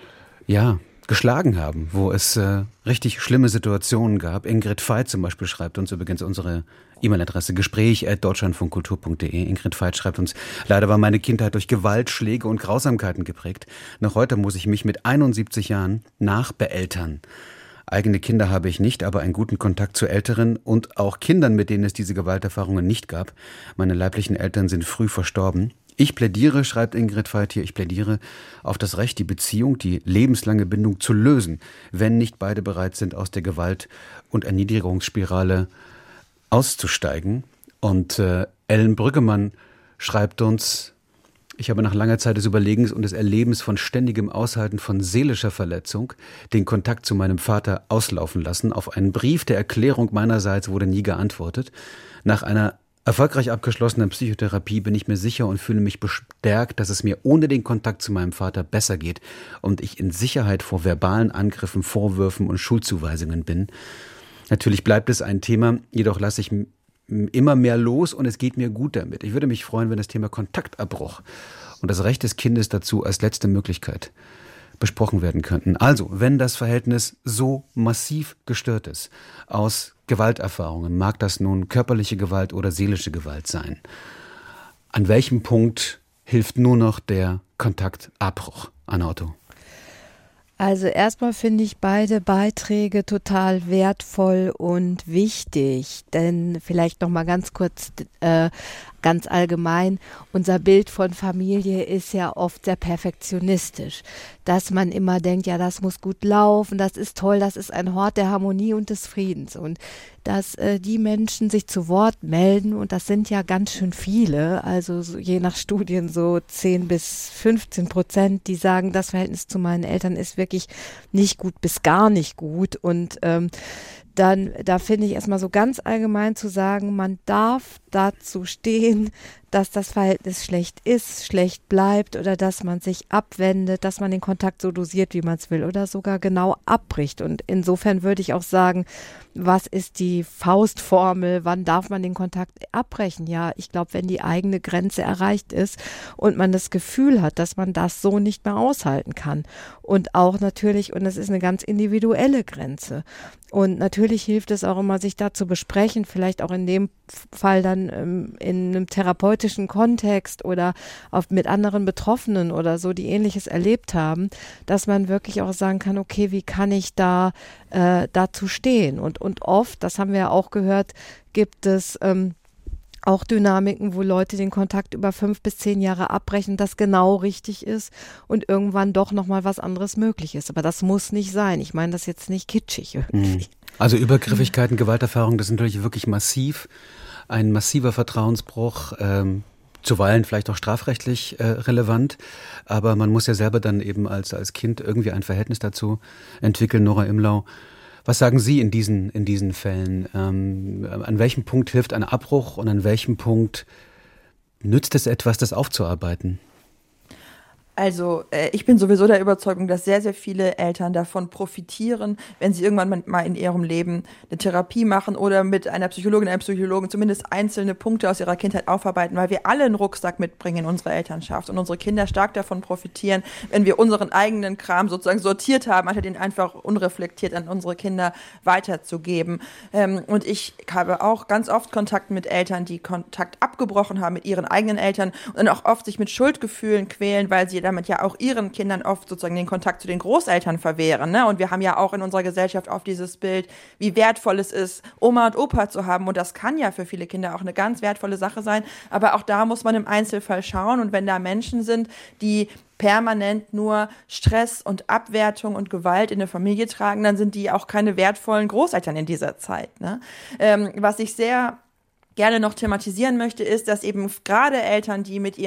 ja, geschlagen haben, wo es äh, richtig schlimme Situationen gab. Ingrid Veit zum Beispiel schreibt uns übrigens unsere E-Mail-Adresse gespräch at deutschlandfunkkultur punkt de. Ingrid Veit schreibt uns: Leider war meine Kindheit durch Gewalt, Schläge und Grausamkeiten geprägt. Noch heute muss ich mich mit einundsiebzig Jahren nachbeeltern. Eigene Kinder habe ich nicht, aber einen guten Kontakt zu Älteren und auch Kindern, mit denen es diese Gewalterfahrungen nicht gab. Meine leiblichen Eltern sind früh verstorben. Ich plädiere, schreibt Ingrid Veit hier, ich plädiere auf das Recht, die Beziehung, die lebenslange Bindung zu lösen, wenn nicht beide bereit sind, aus der Gewalt- und Erniedrigungsspirale auszusteigen. Und äh, Ellen Brüggemann schreibt uns: Ich habe nach langer Zeit des Überlegens und des Erlebens von ständigem Aushalten von seelischer Verletzung den Kontakt zu meinem Vater auslaufen lassen. Auf einen Brief der Erklärung meinerseits wurde nie geantwortet. Nach einer erfolgreich abgeschlossenen Psychotherapie bin ich mir sicher und fühle mich bestärkt, dass es mir ohne den Kontakt zu meinem Vater besser geht und ich in Sicherheit vor verbalen Angriffen, Vorwürfen und Schuldzuweisungen bin. Natürlich bleibt es ein Thema, jedoch lasse ich immer mehr los und es geht mir gut damit. Ich würde mich freuen, wenn das Thema Kontaktabbruch und das Recht des Kindes dazu als letzte Möglichkeit besprochen werden könnten. Also, wenn das Verhältnis so massiv gestört ist aus Gewalterfahrungen, mag das nun körperliche Gewalt oder seelische Gewalt sein, an welchem Punkt hilft nur noch der Kontaktabbruch? Anna Otto. Also erstmal finde ich beide Beiträge total wertvoll und wichtig, denn vielleicht noch mal ganz kurz, äh, ganz allgemein, unser Bild von Familie ist ja oft sehr perfektionistisch, dass man immer denkt, ja, das muss gut laufen, das ist toll, das ist ein Hort der Harmonie und des Friedens und dass äh, die Menschen sich zu Wort melden und das sind ja ganz schön viele, also so, je nach Studien so zehn bis fünfzehn Prozent, die sagen, das Verhältnis zu meinen Eltern ist wirklich nicht gut bis gar nicht gut und ähm, dann, da finde ich erstmal so ganz allgemein zu sagen, man darf dazu stehen, dass das Verhältnis schlecht ist, schlecht bleibt oder dass man sich abwendet, dass man den Kontakt so dosiert, wie man es will oder sogar genau abbricht. Und insofern würde ich auch sagen, was ist die Faustformel, wann darf man den Kontakt abbrechen? Ja, ich glaube, wenn die eigene Grenze erreicht ist und man das Gefühl hat, dass man das so nicht mehr aushalten kann. Und auch natürlich, und es ist eine ganz individuelle Grenze. Und natürlich hilft es auch immer, sich da zu besprechen, vielleicht auch in dem Fall dann ähm, in einem therapeutischen Kontext oder auf, mit anderen Betroffenen oder so, die Ähnliches erlebt haben, dass man wirklich auch sagen kann, okay, wie kann ich da äh, dazu stehen? Und, und oft, das haben wir ja auch gehört, gibt es ähm, auch Dynamiken, wo Leute den Kontakt über fünf bis zehn Jahre abbrechen, das genau richtig ist und irgendwann doch nochmal was anderes möglich ist. Aber das muss nicht sein. Ich meine das jetzt nicht kitschig irgendwie. Also Übergriffigkeiten, Gewalterfahrungen, das ist natürlich wirklich massiv. Ein massiver Vertrauensbruch, ähm, zuweilen vielleicht auch strafrechtlich äh, relevant. Aber man muss ja selber dann eben als, als Kind irgendwie ein Verhältnis dazu entwickeln. Nora Imlau, was sagen Sie in diesen, in diesen Fällen? Ähm, an welchem Punkt hilft ein Abbruch und an welchem Punkt nützt es etwas, das aufzuarbeiten? Also äh, ich bin sowieso der Überzeugung, dass sehr, sehr viele Eltern davon profitieren, wenn sie irgendwann mal in ihrem Leben eine Therapie machen oder mit einer Psychologin, einem Psychologen zumindest einzelne Punkte aus ihrer Kindheit aufarbeiten, weil wir alle einen Rucksack mitbringen in unsere Elternschaft und unsere Kinder stark davon profitieren, wenn wir unseren eigenen Kram sozusagen sortiert haben, anstatt ihn einfach unreflektiert an unsere Kinder weiterzugeben. Ähm, und ich habe auch ganz oft Kontakt mit Eltern, die Kontakt abgebrochen haben mit ihren eigenen Eltern und dann auch oft sich mit Schuldgefühlen quälen, weil sie damit ja auch ihren Kindern oft sozusagen den Kontakt zu den Großeltern verwehren. Ne? Und wir haben ja auch in unserer Gesellschaft oft dieses Bild, wie wertvoll es ist, Oma und Opa zu haben. Und das kann ja für viele Kinder auch eine ganz wertvolle Sache sein. Aber auch da muss man im Einzelfall schauen. Und wenn da Menschen sind, die permanent nur Stress und Abwertung und Gewalt in der Familie tragen, dann sind die auch keine wertvollen Großeltern in dieser Zeit. Ne? Ähm, was ich sehr gerne noch thematisieren möchte, ist, dass eben gerade Eltern, die mit ihren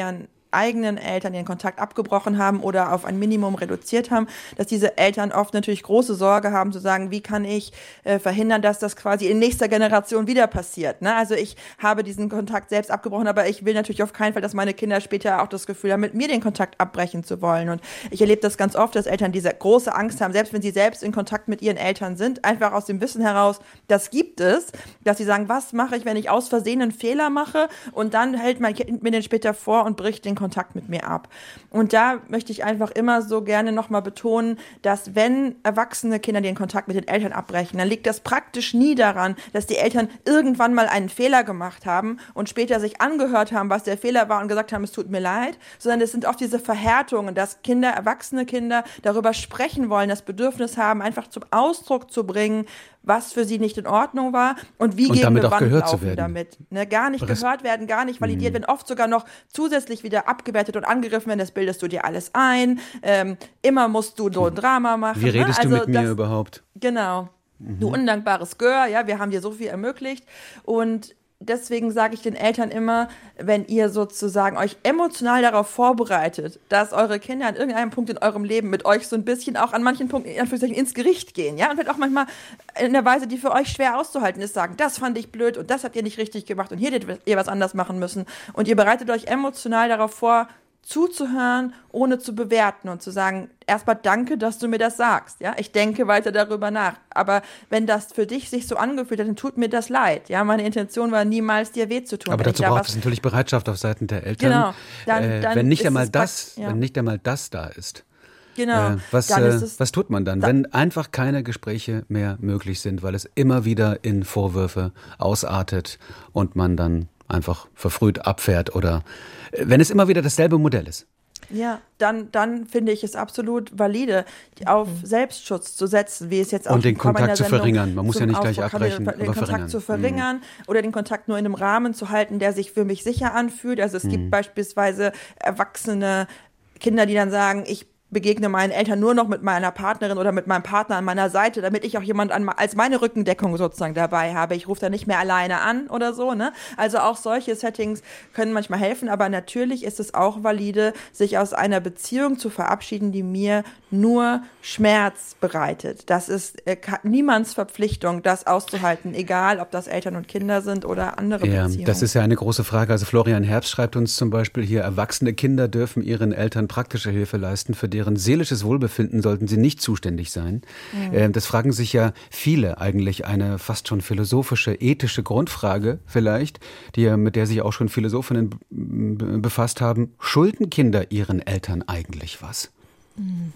eigenen Eltern ihren Kontakt abgebrochen haben oder auf ein Minimum reduziert haben, dass diese Eltern oft natürlich große Sorge haben zu sagen, wie kann ich äh, verhindern, dass das quasi in nächster Generation wieder passiert. Ne? Also ich habe diesen Kontakt selbst abgebrochen, aber ich will natürlich auf keinen Fall, dass meine Kinder später auch das Gefühl haben, mit mir den Kontakt abbrechen zu wollen. Und ich erlebe das ganz oft, dass Eltern diese große Angst haben, selbst wenn sie selbst in Kontakt mit ihren Eltern sind, einfach aus dem Wissen heraus, das gibt es, dass sie sagen, was mache ich, wenn ich aus Versehen einen Fehler mache und dann hält mein Kind mir den später vor und bricht den Kontakt mit mir ab. Und da möchte ich einfach immer so gerne nochmal betonen, dass wenn erwachsene Kinder den Kontakt mit den Eltern abbrechen, dann liegt das praktisch nie daran, dass die Eltern irgendwann mal einen Fehler gemacht haben und später sich angehört haben, was der Fehler war und gesagt haben, es tut mir leid, sondern es sind oft diese Verhärtungen, dass Kinder, erwachsene Kinder darüber sprechen wollen, das Bedürfnis haben, einfach zum Ausdruck zu bringen, was für sie nicht in Ordnung war und wie und gegen eine Wand laufen damit. Ne, gar nicht Res- gehört werden, gar nicht validiert werden, oft sogar noch zusätzlich wieder abgewertet und angegriffen werden, das bildest du dir alles ein, ähm, immer musst du so ein Drama machen. Wie redest ne? du also mit mir das, überhaupt? Genau. Mhm. Du undankbares Gör, ja, wir haben dir so viel ermöglicht und deswegen sage ich den Eltern immer, wenn ihr sozusagen euch emotional darauf vorbereitet, dass eure Kinder an irgendeinem Punkt in eurem Leben mit euch so ein bisschen auch an manchen Punkten in Anführungszeichen ins Gericht gehen, ja, und vielleicht auch manchmal in einer Weise, die für euch schwer auszuhalten ist, sagen, das fand ich blöd und das habt ihr nicht richtig gemacht und hier hättet ihr was anders machen müssen und ihr bereitet euch emotional darauf vor, zuzuhören, ohne zu bewerten und zu sagen, erstmal danke, dass du mir das sagst, ja, ich denke weiter darüber nach, aber wenn das für dich sich so angefühlt hat, dann tut mir das leid, ja, meine Intention war niemals, dir weh zu tun. Aber dazu braucht es natürlich Bereitschaft auf Seiten der Eltern, genau, dann, äh, dann wenn nicht einmal das, ja. wenn nicht einmal das da ist. Genau. Äh, was, dann äh, ist es, was tut man dann, da, wenn einfach keine Gespräche mehr möglich sind, weil es immer wieder in Vorwürfe ausartet und man dann einfach verfrüht abfährt oder äh, wenn es immer wieder dasselbe Modell ist? Ja, dann, dann finde ich es absolut valide, auf Selbstschutz zu setzen, wie es jetzt auch und den Kontakt zu Sendung verringern. Man muss ja nicht Ausdruck gleich abbrechen, den, den aber Kontakt verringern. zu verringern mhm. oder den Kontakt nur in einem Rahmen zu halten, der sich für mich sicher anfühlt. Also es mhm. gibt beispielsweise erwachsene Kinder, die dann sagen, ich begegne meinen Eltern nur noch mit meiner Partnerin oder mit meinem Partner an meiner Seite, damit ich auch jemand an, als meine Rückendeckung sozusagen dabei habe. Ich rufe da nicht mehr alleine an oder so, ne? Also auch solche Settings können manchmal helfen, aber natürlich ist es auch valide, sich aus einer Beziehung zu verabschieden, die mir nur Schmerz bereitet. Das ist äh, niemands Verpflichtung, das auszuhalten, egal ob das Eltern und Kinder sind oder andere ja, Beziehungen. Das ist ja eine große Frage. Also Florian Herbst schreibt uns zum Beispiel hier, erwachsene Kinder dürfen ihren Eltern praktische Hilfe leisten, für deren seelisches Wohlbefinden sollten sie nicht zuständig sein. Mhm. Äh, das fragen sich ja viele eigentlich, eine fast schon philosophische, ethische Grundfrage vielleicht, die, mit der sich auch schon Philosophinnen b- befasst haben. Schulden Kinder ihren Eltern eigentlich was? Mhm.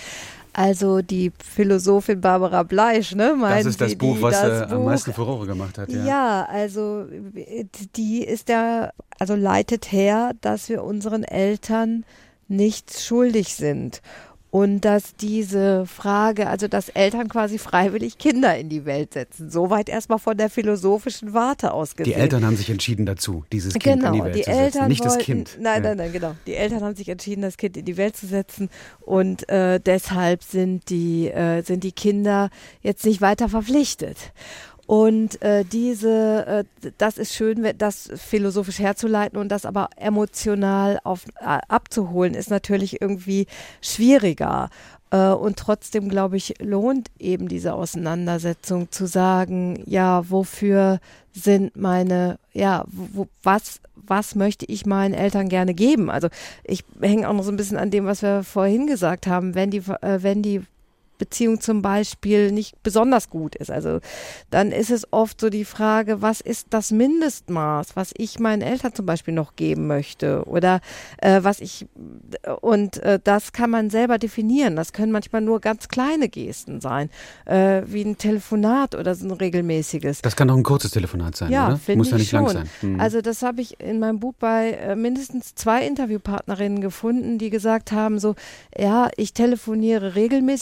Also die Philosophin Barbara Bleisch, ne? Das ist das sie, Buch, was das äh, Buch, am meisten Furore gemacht hat. Ja. ja, also die ist ja, also leitet her, dass wir unseren Eltern nichts schuldig sind. Und dass diese Frage, also dass Eltern quasi freiwillig Kinder in die Welt setzen. Soweit erstmal von der philosophischen Warte aus gesehen. Die Eltern haben sich entschieden dazu, dieses Kind genau, in die Welt die zu Eltern setzen, nicht wollten, das Kind. Nein, ja. nein, nein, genau. Die Eltern haben sich entschieden, das Kind in die Welt zu setzen und äh, deshalb sind die, äh, sind die Kinder jetzt nicht weiter verpflichtet. Und äh, diese, äh, das ist schön, das philosophisch herzuleiten und das aber emotional auf, äh, abzuholen, ist natürlich irgendwie schwieriger. Äh, und trotzdem, glaube ich, lohnt eben diese Auseinandersetzung zu sagen, ja, wofür sind meine, ja, wo, was, was möchte ich meinen Eltern gerne geben? Also ich hänge auch noch so ein bisschen an dem, was wir vorhin gesagt haben, wenn die, äh, wenn die Beziehung zum Beispiel nicht besonders gut ist. Also dann ist es oft so die Frage, was ist das Mindestmaß, was ich meinen Eltern zum Beispiel noch geben möchte oder äh, was ich, und äh, das kann man selber definieren. Das können manchmal nur ganz kleine Gesten sein, äh, wie ein Telefonat oder so ein regelmäßiges. Das kann auch ein kurzes Telefonat sein, ja, oder? Muss ich ja nicht schon. lang sein. Hm. Also das habe ich in meinem Buch bei äh, mindestens zwei Interviewpartnerinnen gefunden, die gesagt haben so, ja, ich telefoniere regelmäßig wie so eine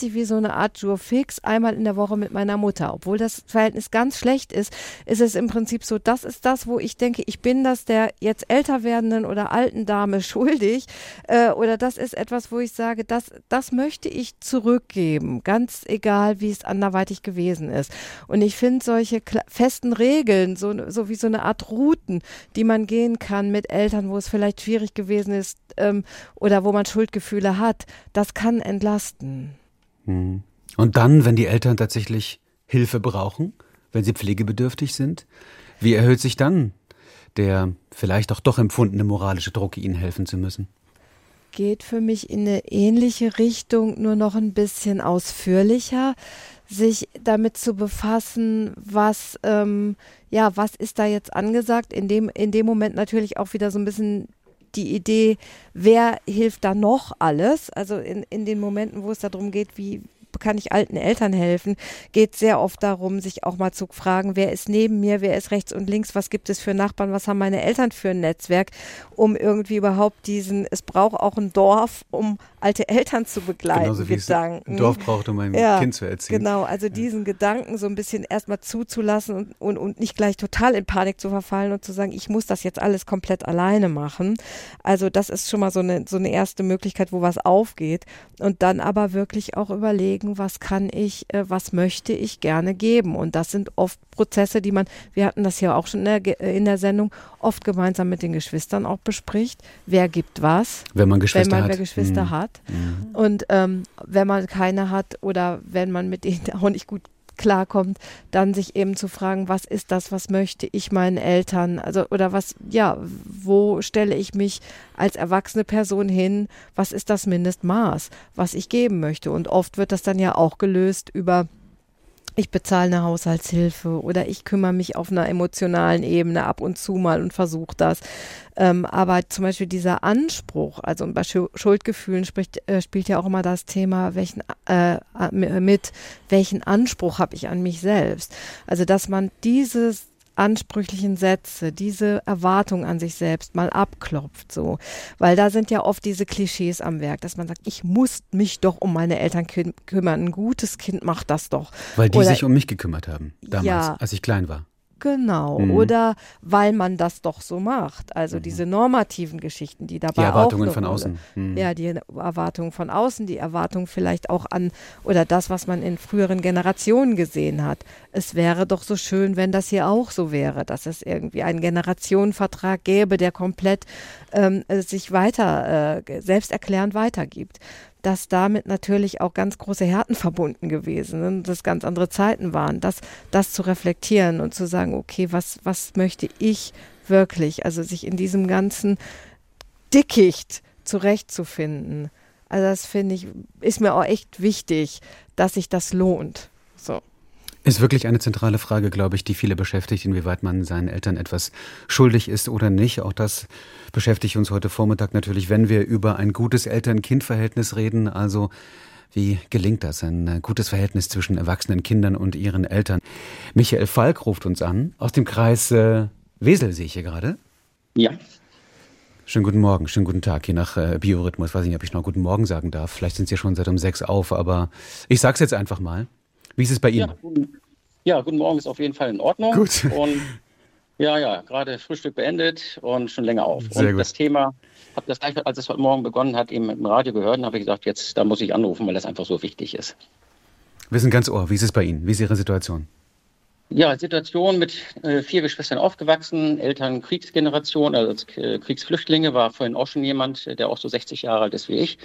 eine Art Jour fix, einmal in der Woche mit meiner Mutter. Obwohl das Verhältnis ganz schlecht ist, ist es im Prinzip so, das ist das, wo ich denke, ich bin das der jetzt älter werdenden oder alten Dame schuldig. Äh, oder das ist etwas, wo ich sage, das, das möchte ich zurückgeben, ganz egal, wie es anderweitig gewesen ist. Und ich finde solche festen Regeln, so, so wie so eine Art Routen, die man gehen kann mit Eltern, wo es vielleicht schwierig gewesen ist ähm, oder wo man Schuldgefühle hat, das kann entlasten. Und dann, wenn die Eltern tatsächlich Hilfe brauchen, wenn sie pflegebedürftig sind, wie erhöht sich dann der vielleicht auch doch empfundene moralische Druck, ihnen helfen zu müssen? Geht für mich in eine ähnliche Richtung, nur noch ein bisschen ausführlicher, sich damit zu befassen, was, ähm, ja, was ist da jetzt angesagt, in dem, in dem Moment natürlich auch wieder so ein bisschen die Idee, wer hilft da noch alles, also in, in den Momenten, wo es darum geht, wie kann ich alten Eltern helfen, geht sehr oft darum, sich auch mal zu fragen, wer ist neben mir, wer ist rechts und links, was gibt es für Nachbarn, was haben meine Eltern für ein Netzwerk, um irgendwie überhaupt diesen, es braucht auch ein Dorf, um alte Eltern zu begleiten, Genauso wie Gedanken. Es ein Dorf braucht, um ein ja, Kind zu erziehen. Genau, also diesen Gedanken so ein bisschen erstmal zuzulassen und, und, und nicht gleich total in Panik zu verfallen und zu sagen, ich muss das jetzt alles komplett alleine machen. Also das ist schon mal so eine, so eine erste Möglichkeit, wo was aufgeht. Und dann aber wirklich auch überlegen, was kann ich, äh, was möchte ich gerne geben. Und das sind oft Prozesse, die man, wir hatten das ja auch schon in der, in der Sendung, oft gemeinsam mit den Geschwistern auch bespricht. Wer gibt was? Wenn man Geschwister wenn man, hat. Wer Geschwister mhm. hat. Mhm. Und ähm, wenn man keine hat oder wenn man mit denen auch nicht gut klarkommt, dann sich eben zu fragen, was ist das, was möchte ich meinen Eltern, also oder was, ja, wo stelle ich mich als erwachsene Person hin, was ist das Mindestmaß, was ich geben möchte. Und oft wird das dann ja auch gelöst über ich bezahle eine Haushaltshilfe oder ich kümmere mich auf einer emotionalen Ebene ab und zu mal und versuche das. Ähm, aber zum Beispiel dieser Anspruch, also bei Schuldgefühlen spricht, äh, spielt ja auch immer das Thema, welchen äh, mit welchen Anspruch habe ich an mich selbst. Also dass man dieses ansprüchlichen Sätze, diese Erwartung an sich selbst mal abklopft, so. Weil da sind ja oft diese Klischees am Werk, dass man sagt, ich muss mich doch um meine Eltern kü- kümmern. Ein gutes Kind macht das doch. Weil die Oder, sich um mich gekümmert haben, damals, ja, als ich klein war. Genau, mhm. oder weil man das doch so macht. Also mhm. diese normativen Geschichten, die dabei auch Die Erwartungen auch von Rolle. außen. Mhm. Ja, die Erwartungen von außen, die Erwartungen vielleicht auch an, oder das, was man in früheren Generationen gesehen hat. Es wäre doch so schön, wenn das hier auch so wäre, dass es irgendwie einen Generationenvertrag gäbe, der komplett ähm, sich weiter, äh, selbsterklärend weitergibt. Dass damit natürlich auch ganz große Härten verbunden gewesen sind, dass ganz andere Zeiten waren, das, das zu reflektieren und zu sagen, okay, was, was möchte ich wirklich, also sich in diesem ganzen Dickicht zurechtzufinden. Also das finde ich, ist mir auch echt wichtig, dass sich das lohnt. So. Ist wirklich eine zentrale Frage, glaube ich, die viele beschäftigt, inwieweit man seinen Eltern etwas schuldig ist oder nicht. Auch das beschäftigt uns heute Vormittag natürlich, wenn wir über ein gutes Eltern-Kind-Verhältnis reden. Also wie gelingt das, ein gutes Verhältnis zwischen erwachsenen Kindern und ihren Eltern? Michael Falk ruft uns an, aus dem Kreis äh, Wesel sehe ich hier gerade. Ja. Schönen guten Morgen, schönen guten Tag, je nach äh, Biorhythmus. Weiß nicht, ob ich noch guten Morgen sagen darf. Vielleicht sind Sie ja schon seit um sechs auf, aber ich sag's jetzt einfach mal. Wie ist es bei Ihnen? Ja, guten, ja, guten Morgen ist auf jeden Fall in Ordnung. Gut. Und ja, ja, gerade Frühstück beendet und schon länger auf. Sehr und gut. Das Thema, habe das gleich, als es heute Morgen begonnen hat, eben im Radio gehört und habe ich gesagt, jetzt, da muss ich anrufen, weil das einfach so wichtig ist. Wir sind ganz ohr. Wie ist es bei Ihnen? Wie ist Ihre Situation? Ja, Situation mit äh, vier Geschwistern aufgewachsen, Eltern Kriegsgeneration, also äh, Kriegsflüchtlinge, war vorhin auch schon jemand, der auch so sechzig Jahre alt ist wie ich.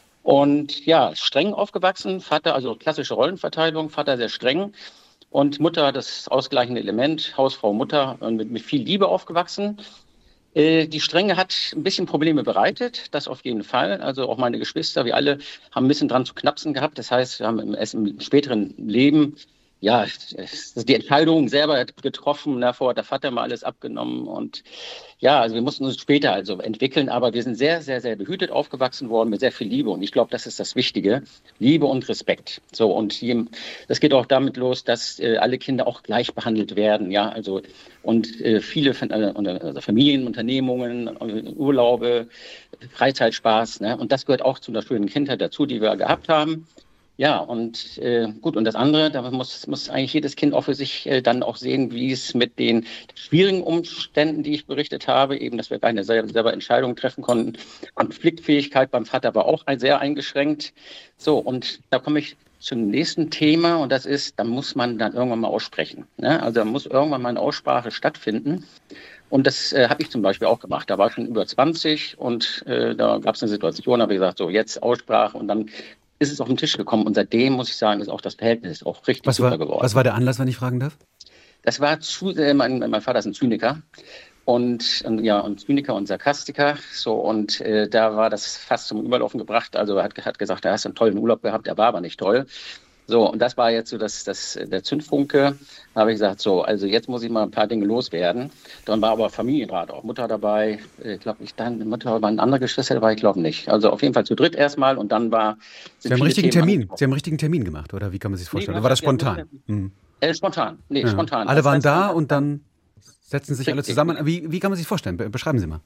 Und ja, streng aufgewachsen, Vater, also klassische Rollenverteilung, Vater sehr streng und Mutter das ausgleichende Element, Hausfrau, Mutter, mit, mit viel Liebe aufgewachsen. Äh, die Strenge hat ein bisschen Probleme bereitet, das auf jeden Fall. Also auch meine Geschwister, wir alle haben ein bisschen dran zu knapsen gehabt. Das heißt, wir haben im, erst im späteren Leben ja, die Entscheidung selber getroffen, davor hat der Vater mal alles abgenommen und ja, also wir mussten uns später also entwickeln, aber wir sind sehr, sehr, sehr behütet aufgewachsen worden mit sehr viel Liebe und ich glaube, das ist das Wichtige, Liebe und Respekt. So und das geht auch damit los, dass äh, alle Kinder auch gleich behandelt werden, ja, also und äh, viele äh, also Familienunternehmungen, Urlaube, Freizeitspaß, ne? Und das gehört auch zu einer schönen Kindheit dazu, die wir gehabt haben. Ja, und äh, gut, und das andere, da muss, muss eigentlich jedes Kind auch für sich äh, dann auch sehen, wie es mit den schwierigen Umständen, die ich berichtet habe, eben, dass wir keine selber, selber Entscheidungen treffen konnten. Konfliktfähigkeit beim Vater war auch ein, sehr eingeschränkt. So, und da komme ich zum nächsten Thema, und das ist, da muss man dann irgendwann mal aussprechen. Ne? Also da muss irgendwann mal eine Aussprache stattfinden. Und das äh, habe ich zum Beispiel auch gemacht. Da war ich schon über zwanzig und äh, da gab es eine Situation, da habe ich gesagt, so jetzt Aussprache, und dann ist es auf den Tisch gekommen. Und seitdem, muss ich sagen, ist auch das Verhältnis auch richtig was super war, geworden. Was war der Anlass, wenn ich fragen darf? Das war, zu, äh, mein, mein Vater ist ein Zyniker. Und, und ja, und Zyniker und Sarkastiker. So, und äh, da war das fast zum Überlaufen gebracht. Also er hat, hat gesagt, er hat einen tollen Urlaub gehabt, der war aber nicht toll. So, und das war jetzt so das, das, der Zündfunke. Da habe ich gesagt, so, also jetzt muss ich mal ein paar Dinge loswerden. Dann war aber Familienrat, auch Mutter dabei. Ich glaube, ich dann Mutter war eine andere Geschwister dabei, ich glaube nicht. Also auf jeden Fall zu dritt erstmal, und dann war... Sie haben einen richtigen Termin. Sie haben einen richtigen Termin gemacht, oder wie kann man sich das vorstellen? Nee, oder war das spontan? Ja, hm. äh, spontan, nee, ja. spontan. Alle waren da und dann setzen sich alle zusammen. Wie, wie kann man sich vorstellen? Beschreiben Sie mal.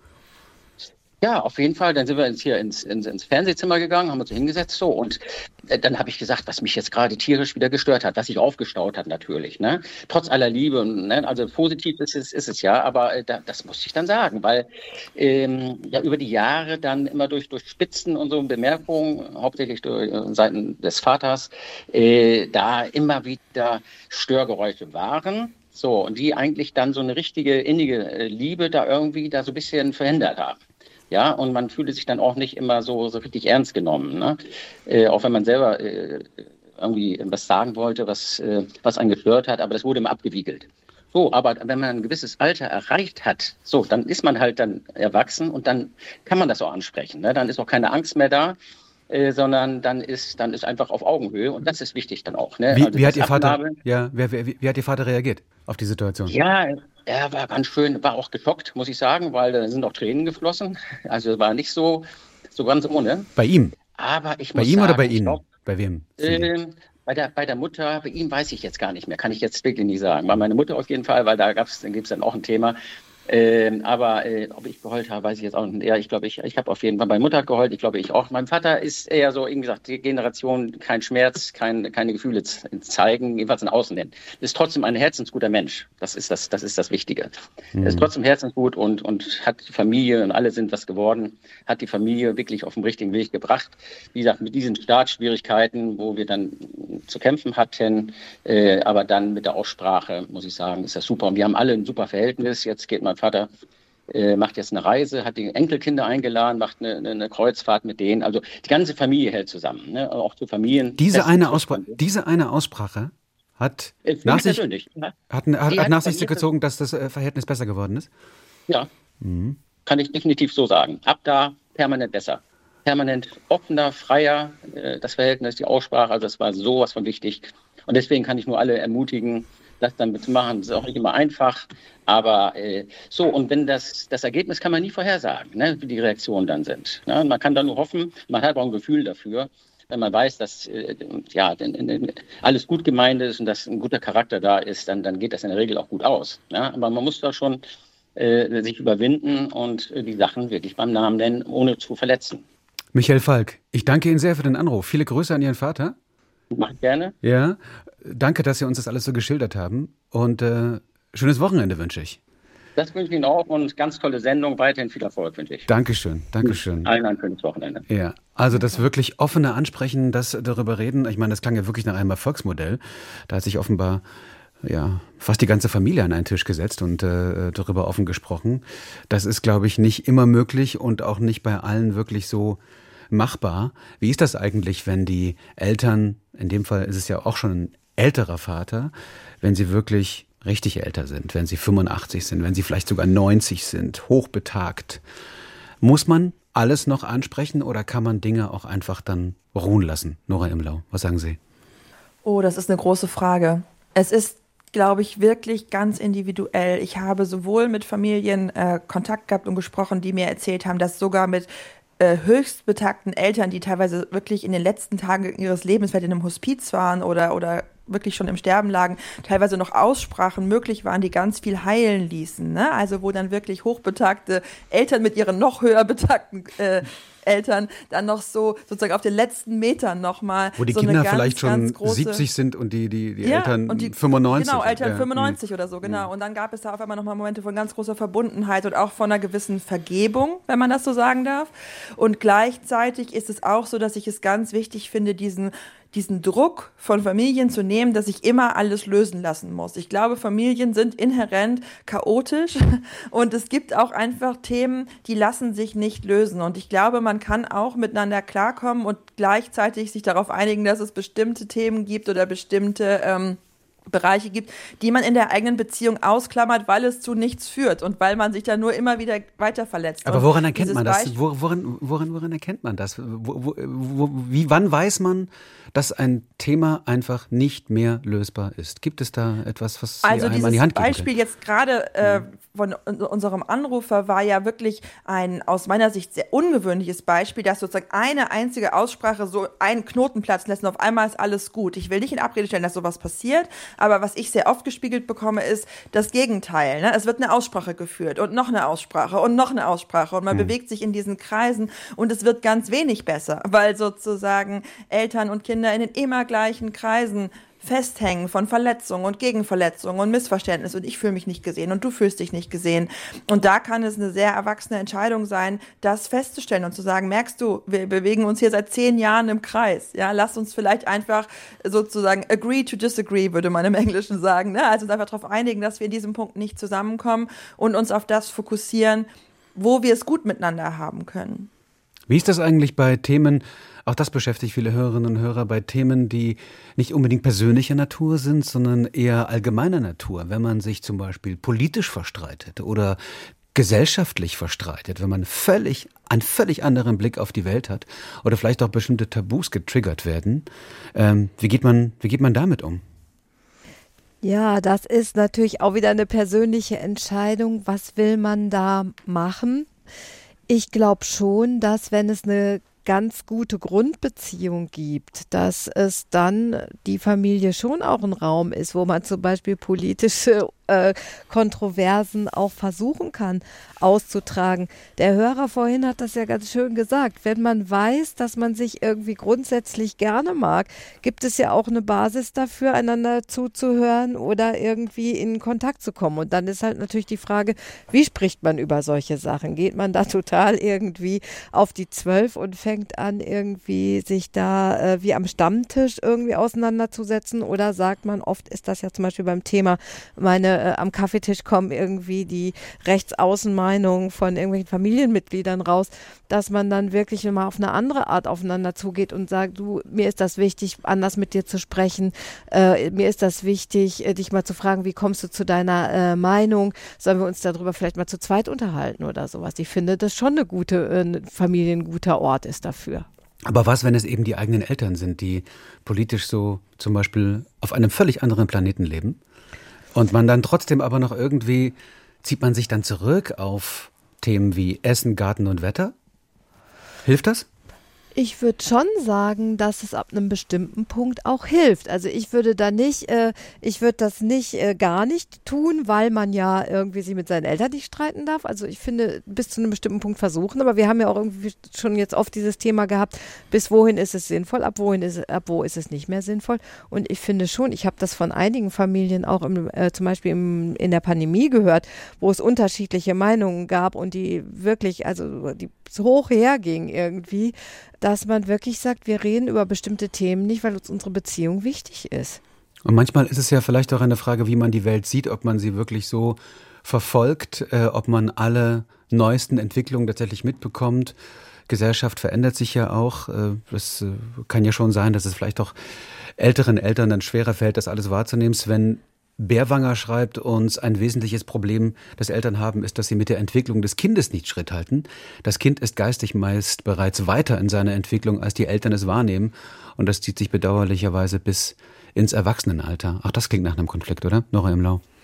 Ja, auf jeden Fall. Dann sind wir ins, hier ins, ins, ins Fernsehzimmer gegangen, haben uns hingesetzt, so, und äh, dann habe ich gesagt, was mich jetzt gerade tierisch wieder gestört hat, was sich aufgestaut hat natürlich, ne? Trotz aller Liebe, ne? Also positiv ist es, ist es ja, aber äh, da, das musste ich dann sagen, weil ähm, ja über die Jahre dann immer durch, durch Spitzen und so Bemerkungen, hauptsächlich durch äh, Seiten des Vaters, äh, da immer wieder Störgeräusche waren. So, und die eigentlich dann so eine richtige innige äh, Liebe da irgendwie da so ein bisschen verhindert haben. Ja, und man fühlte sich dann auch nicht immer so, so richtig ernst genommen, ne? Äh, auch wenn man selber äh, irgendwie was sagen wollte, was, äh, was einen gestört hat, aber das wurde immer abgewiegelt. So, aber wenn man ein gewisses Alter erreicht hat, so, dann ist man halt dann erwachsen, und dann kann man das auch ansprechen, ne? Dann ist auch keine Angst mehr da, äh, sondern dann ist, dann ist einfach auf Augenhöhe, und das ist wichtig dann auch, ne? Wie, also wie hat Ihr Vater, Abnahme, ja, wer, wer, wie, wie hat Ihr Vater reagiert auf die Situation? Ja, er war ganz schön, war auch geschockt, muss ich sagen, weil da sind auch Tränen geflossen. Also war nicht so, so ganz ohne. Bei ihm? Aber ich bei muss ihm sagen, oder bei Ihnen? Glaub, bei wem? Äh, bei, der, bei der Mutter, bei ihm weiß ich jetzt gar nicht mehr, kann ich jetzt wirklich nicht sagen. Bei meiner Mutter auf jeden Fall, weil da gab's, dann gibt es dann auch ein Thema. Ähm, aber äh, ob ich geheult habe, weiß ich jetzt auch nicht. Ja, ich glaube, ich, ich habe auf jeden Fall bei Mutter geheult. Ich glaube, ich auch. Mein Vater ist eher so, wie gesagt, die Generation, kein Schmerz, kein, keine Gefühle zeigen, jedenfalls nach außen hin. Ist trotzdem ein herzensguter Mensch. Das ist das, das ist das Wichtige. Mhm. Er ist trotzdem herzensgut und, und hat die Familie, und alle sind was geworden, hat die Familie wirklich auf den richtigen Weg gebracht. Wie gesagt, mit diesen Startschwierigkeiten, wo wir dann zu kämpfen hatten, äh, aber dann mit der Aussprache, muss ich sagen, ist das super. Und wir haben alle ein super Verhältnis. Jetzt geht mein Vater äh, macht jetzt eine Reise, hat die Enkelkinder eingeladen, macht eine, eine Kreuzfahrt mit denen. Also die ganze Familie hält zusammen, ne? Auch zu Familien. Diese eine, Auspra- diese eine Aussprache hat äh, nach sich, ja. hat, hat, hat nach sich gezogen, dass das äh, Verhältnis besser geworden ist? Ja, mhm. Kann ich definitiv so sagen. Ab da permanent besser. Permanent offener, freier, äh, das Verhältnis, die Aussprache, also das war sowas von wichtig. Und deswegen kann ich nur alle ermutigen, das dann mitzumachen. Das ist auch nicht immer einfach, aber äh, so, und wenn das, das Ergebnis kann man nie vorhersagen, ne, wie die Reaktionen dann sind. Ne? Man kann dann nur hoffen, man hat auch ein Gefühl dafür, wenn man weiß, dass äh, ja, alles gut gemeint ist und dass ein guter Charakter da ist, dann, dann geht das in der Regel auch gut aus. Ne? Aber man muss da schon äh, sich überwinden und äh, die Sachen wirklich beim Namen nennen, ohne zu verletzen. Michael Falk, ich danke Ihnen sehr für den Anruf. Viele Grüße an Ihren Vater. Mach ich gerne. Ja, danke, dass Sie uns das alles so geschildert haben. Und äh, schönes Wochenende wünsche ich. Das wünsche ich Ihnen auch, und ganz tolle Sendung. Weiterhin viel Erfolg wünsche ich. Dankeschön, Dankeschön. Allen ein schönes Wochenende. Ja, also das wirklich offene Ansprechen, das darüber reden. Ich meine, das klang ja wirklich nach einem Erfolgsmodell. Da hat sich offenbar ja fast die ganze Familie an einen Tisch gesetzt und äh, darüber offen gesprochen. Das ist, glaube ich, nicht immer möglich und auch nicht bei allen wirklich so machbar. Wie ist das eigentlich, wenn die Eltern, in dem Fall ist es ja auch schon ein älterer Vater, wenn sie wirklich richtig älter sind, wenn sie fünfundachtzig sind, wenn sie vielleicht sogar neunzig sind, hochbetagt, muss man alles noch ansprechen oder kann man Dinge auch einfach dann ruhen lassen? Nora Imlau, was sagen Sie? Oh, das ist eine große Frage. Es ist, glaube ich, wirklich ganz individuell. Ich habe sowohl mit Familien äh, Kontakt gehabt und gesprochen, die mir erzählt haben, dass sogar mit äh, höchst betagten Eltern, die teilweise wirklich in den letzten Tagen ihres Lebens vielleicht in einem Hospiz waren oder, oder wirklich schon im Sterben lagen, teilweise noch Aussprachen möglich waren, die ganz viel heilen ließen. Ne? Also wo dann wirklich hochbetagte Eltern mit ihren noch höher betagten äh, Eltern dann noch so sozusagen auf den letzten Metern nochmal wo die so Kinder eine ganz, vielleicht schon große, siebzig sind und die, die, die ja, Eltern und die, fünfundneunzig. Genau, Eltern ja. fünfundneunzig oder so, genau. Und dann gab es da auf einmal nochmal Momente von ganz großer Verbundenheit und auch von einer gewissen Vergebung, wenn man das so sagen darf. Und gleichzeitig ist es auch so, dass ich es ganz wichtig finde, diesen diesen Druck von Familien zu nehmen, dass ich immer alles lösen lassen muss. Ich glaube, Familien sind inhärent chaotisch und es gibt auch einfach Themen, die lassen sich nicht lösen. Und ich glaube, man kann auch miteinander klarkommen und gleichzeitig sich darauf einigen, dass es bestimmte Themen gibt oder bestimmte ähm, Bereiche gibt, die man in der eigenen Beziehung ausklammert, weil es zu nichts führt und weil man sich da nur immer wieder weiter verletzt. Aber woran erkennt man das? Beispiel- Woran, woran, woran erkennt man das? Wo, wo, wo, wie, wann weiß man, dass ein Thema einfach nicht mehr lösbar ist? Gibt es da etwas, was Sie also einem an die Hand geben Beispiel können? jetzt gerade äh, von unserem Anrufer war ja wirklich ein aus meiner Sicht sehr ungewöhnliches Beispiel, dass sozusagen eine einzige Aussprache so einen Knoten platzen lässt und auf einmal ist alles gut. Ich will nicht in Abrede stellen, dass sowas passiert, aber was ich sehr oft gespiegelt bekomme, ist das Gegenteil. Ne? Es wird eine Aussprache geführt und noch eine Aussprache und noch eine Aussprache und man mhm. bewegt sich in diesen Kreisen und es wird ganz wenig besser, weil sozusagen Eltern und Kinder in den immer gleichen Kreisen festhängen von Verletzungen und Gegenverletzungen und Missverständnis und ich fühle mich nicht gesehen und du fühlst dich nicht gesehen. Und da kann es eine sehr erwachsene Entscheidung sein, das festzustellen und zu sagen, merkst du, wir bewegen uns hier seit zehn Jahren im Kreis. Ja, lass uns vielleicht einfach sozusagen agree to disagree, würde man im Englischen sagen. Ne? Also uns einfach darauf einigen, dass wir in diesem Punkt nicht zusammenkommen und uns auf das fokussieren, wo wir es gut miteinander haben können. Wie ist das eigentlich bei Themen, auch das beschäftigt viele Hörerinnen und Hörer, bei Themen, die nicht unbedingt persönlicher Natur sind, sondern eher allgemeiner Natur, wenn man sich zum Beispiel politisch verstreitet oder gesellschaftlich verstreitet, wenn man völlig, einen völlig anderen Blick auf die Welt hat oder vielleicht auch bestimmte Tabus getriggert werden. Ähm, wie geht man, wie geht man damit um? Ja, das ist natürlich auch wieder eine persönliche Entscheidung. Was will man da machen? Ich glaube schon, dass wenn es eine ganz gute Grundbeziehung gibt, dass es dann die Familie schon auch ein Raum ist, wo man zum Beispiel politische äh, Kontroversen auch versuchen kann auszutragen. Der Hörer vorhin hat das ja ganz schön gesagt. Wenn man weiß, dass man sich irgendwie grundsätzlich gerne mag, gibt es ja auch eine Basis dafür, einander zuzuhören oder irgendwie in Kontakt zu kommen. Und dann ist halt natürlich die Frage, wie spricht man über solche Sachen? Geht man da total irgendwie auf die Zwölf und fängt an, irgendwie sich da äh, wie am Stammtisch irgendwie auseinanderzusetzen? Oder sagt man, oft ist das ja zum Beispiel beim Thema, meine äh, am Kaffeetisch kommen irgendwie die Rechtsaußenmeinungen von irgendwelchen Familienmitgliedern raus, dass man dann wirklich mal auf eine andere Art aufeinander zugeht und sagt, du, mir ist das wichtig, anders mit dir zu sprechen, äh, mir ist das wichtig, äh, dich mal zu fragen, wie kommst du zu deiner äh, Meinung, sollen wir uns darüber vielleicht mal zu zweit unterhalten oder sowas. Ich finde, das schon eine gute äh, Familie, ein guter Ort ist dafür. Aber was, wenn es eben die eigenen Eltern sind, die politisch so zum Beispiel auf einem völlig anderen Planeten leben und man dann trotzdem aber noch irgendwie, zieht man sich dann zurück auf Themen wie Essen, Garten und Wetter? Hilft das? Ich würde schon sagen, dass es ab einem bestimmten Punkt auch hilft. Also ich würde da nicht, äh, ich würde das nicht äh, gar nicht tun, weil man ja irgendwie sich mit seinen Eltern nicht streiten darf. Also ich finde, bis zu einem bestimmten Punkt versuchen. Aber wir haben ja auch irgendwie schon jetzt oft dieses Thema gehabt, bis wohin ist es sinnvoll, ab wohin ist, ab wo ist es nicht mehr sinnvoll. Und ich finde schon, ich habe das von einigen Familien auch im, äh, zum Beispiel im, in der Pandemie gehört, wo es unterschiedliche Meinungen gab und die wirklich, also die so hoch herging irgendwie, dass man wirklich sagt, wir reden über bestimmte Themen nicht, weil uns unsere Beziehung wichtig ist. Und manchmal ist es ja vielleicht auch eine Frage, wie man die Welt sieht, ob man sie wirklich so verfolgt, äh, ob man alle neuesten Entwicklungen tatsächlich mitbekommt. Gesellschaft verändert sich ja auch. Äh, es äh, kann ja schon sein, dass es vielleicht auch älteren Eltern dann schwerer fällt, das alles wahrzunehmen. Sven Bärwanger schreibt uns, ein wesentliches Problem, das Eltern haben, ist, dass sie mit der Entwicklung des Kindes nicht Schritt halten. Das Kind ist geistig meist bereits weiter in seiner Entwicklung, als die Eltern es wahrnehmen. Und das zieht sich bedauerlicherweise bis ins Erwachsenenalter. Auch das klingt nach einem Konflikt, oder? Nora Imlau?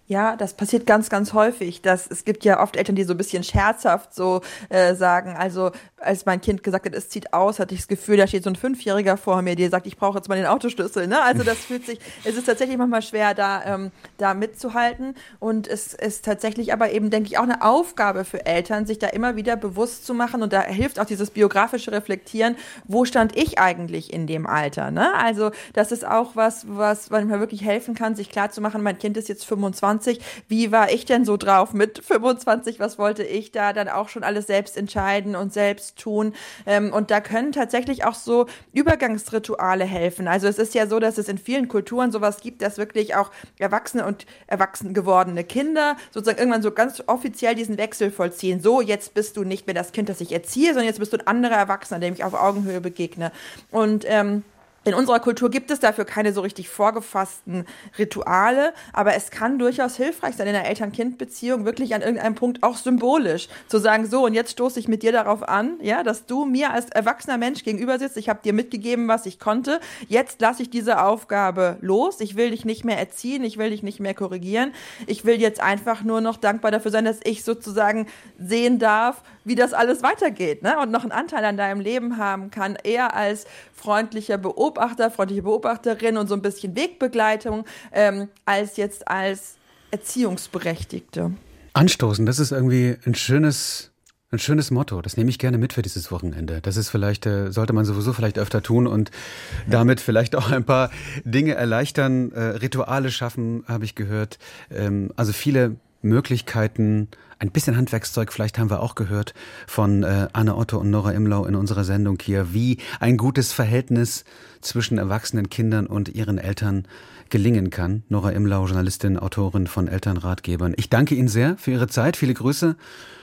Ja, das passiert ganz, ganz häufig. Das, es gibt ja oft Eltern, die so ein bisschen scherzhaft so äh, sagen, also als mein Kind gesagt hat, es zieht aus, hatte ich das Gefühl, da steht so ein Fünfjähriger vor mir, der sagt, ich brauche jetzt mal den Autoschlüssel. Ne? Also das fühlt sich, es ist tatsächlich manchmal schwer, da, ähm, da mitzuhalten. Und es ist tatsächlich aber eben, denke ich, auch eine Aufgabe für Eltern, sich da immer wieder bewusst zu machen. Und da hilft auch dieses biografische Reflektieren, wo stand ich eigentlich in dem Alter? Ne? Also das ist auch was, was manchmal wirklich helfen kann, sich klarzumachen, mein Kind ist jetzt fünfundzwanzig. Wie war ich denn so drauf mit fünfundzwanzig? Was wollte ich da dann auch schon alles selbst entscheiden und selbst tun? Ähm, und da können tatsächlich auch so Übergangsrituale helfen. Also es ist ja so, dass es in vielen Kulturen sowas gibt, dass wirklich auch Erwachsene und erwachsen gewordene Kinder sozusagen irgendwann so ganz offiziell diesen Wechsel vollziehen. So, jetzt bist du nicht mehr das Kind, das ich erziehe, sondern jetzt bist du ein anderer Erwachsener, dem ich auf Augenhöhe begegne. Und ähm, in unserer Kultur gibt es dafür keine so richtig vorgefassten Rituale, aber es kann durchaus hilfreich sein, in einer Eltern-Kind-Beziehung wirklich an irgendeinem Punkt auch symbolisch zu sagen, so, und jetzt stoße ich mit dir darauf an, ja, dass du mir als erwachsener Mensch gegenüber sitzt, ich habe dir mitgegeben, was ich konnte, jetzt lasse ich diese Aufgabe los, ich will dich nicht mehr erziehen, ich will dich nicht mehr korrigieren, ich will jetzt einfach nur noch dankbar dafür sein, dass ich sozusagen sehen darf, wie das alles weitergeht, ne? Und noch einen Anteil an deinem Leben haben kann, eher als freundlicher Beobachter, freundliche Beobachterin und so ein bisschen Wegbegleitung, ähm, als jetzt als Erziehungsberechtigte. Anstoßen, das ist irgendwie ein schönes, ein schönes Motto. Das nehme ich gerne mit für dieses Wochenende. Das ist vielleicht, äh, sollte man sowieso vielleicht öfter tun und damit vielleicht auch ein paar Dinge erleichtern, äh, Rituale schaffen, habe ich gehört. Ähm, also viele Möglichkeiten, ein bisschen Handwerkszeug, vielleicht haben wir auch gehört von äh, Anne Otto und Nora Imlau in unserer Sendung hier, wie ein gutes Verhältnis zwischen erwachsenen Kindern und ihren Eltern gelingen kann. Nora Imlau, Journalistin, Autorin von Elternratgebern. Ich danke Ihnen sehr für Ihre Zeit. Viele Grüße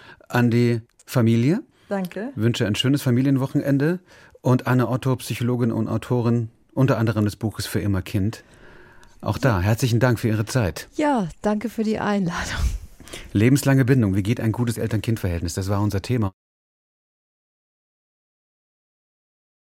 an die Familie. Danke. Wünsche ein schönes Familienwochenende. Und Anne Otto, Psychologin und Autorin, unter anderem des Buches Für immer Kind. Auch da, herzlichen Dank für Ihre Zeit. Ja, danke für die Einladung. Lebenslange Bindung, wie geht ein gutes Eltern-Kind-Verhältnis? Das war unser Thema.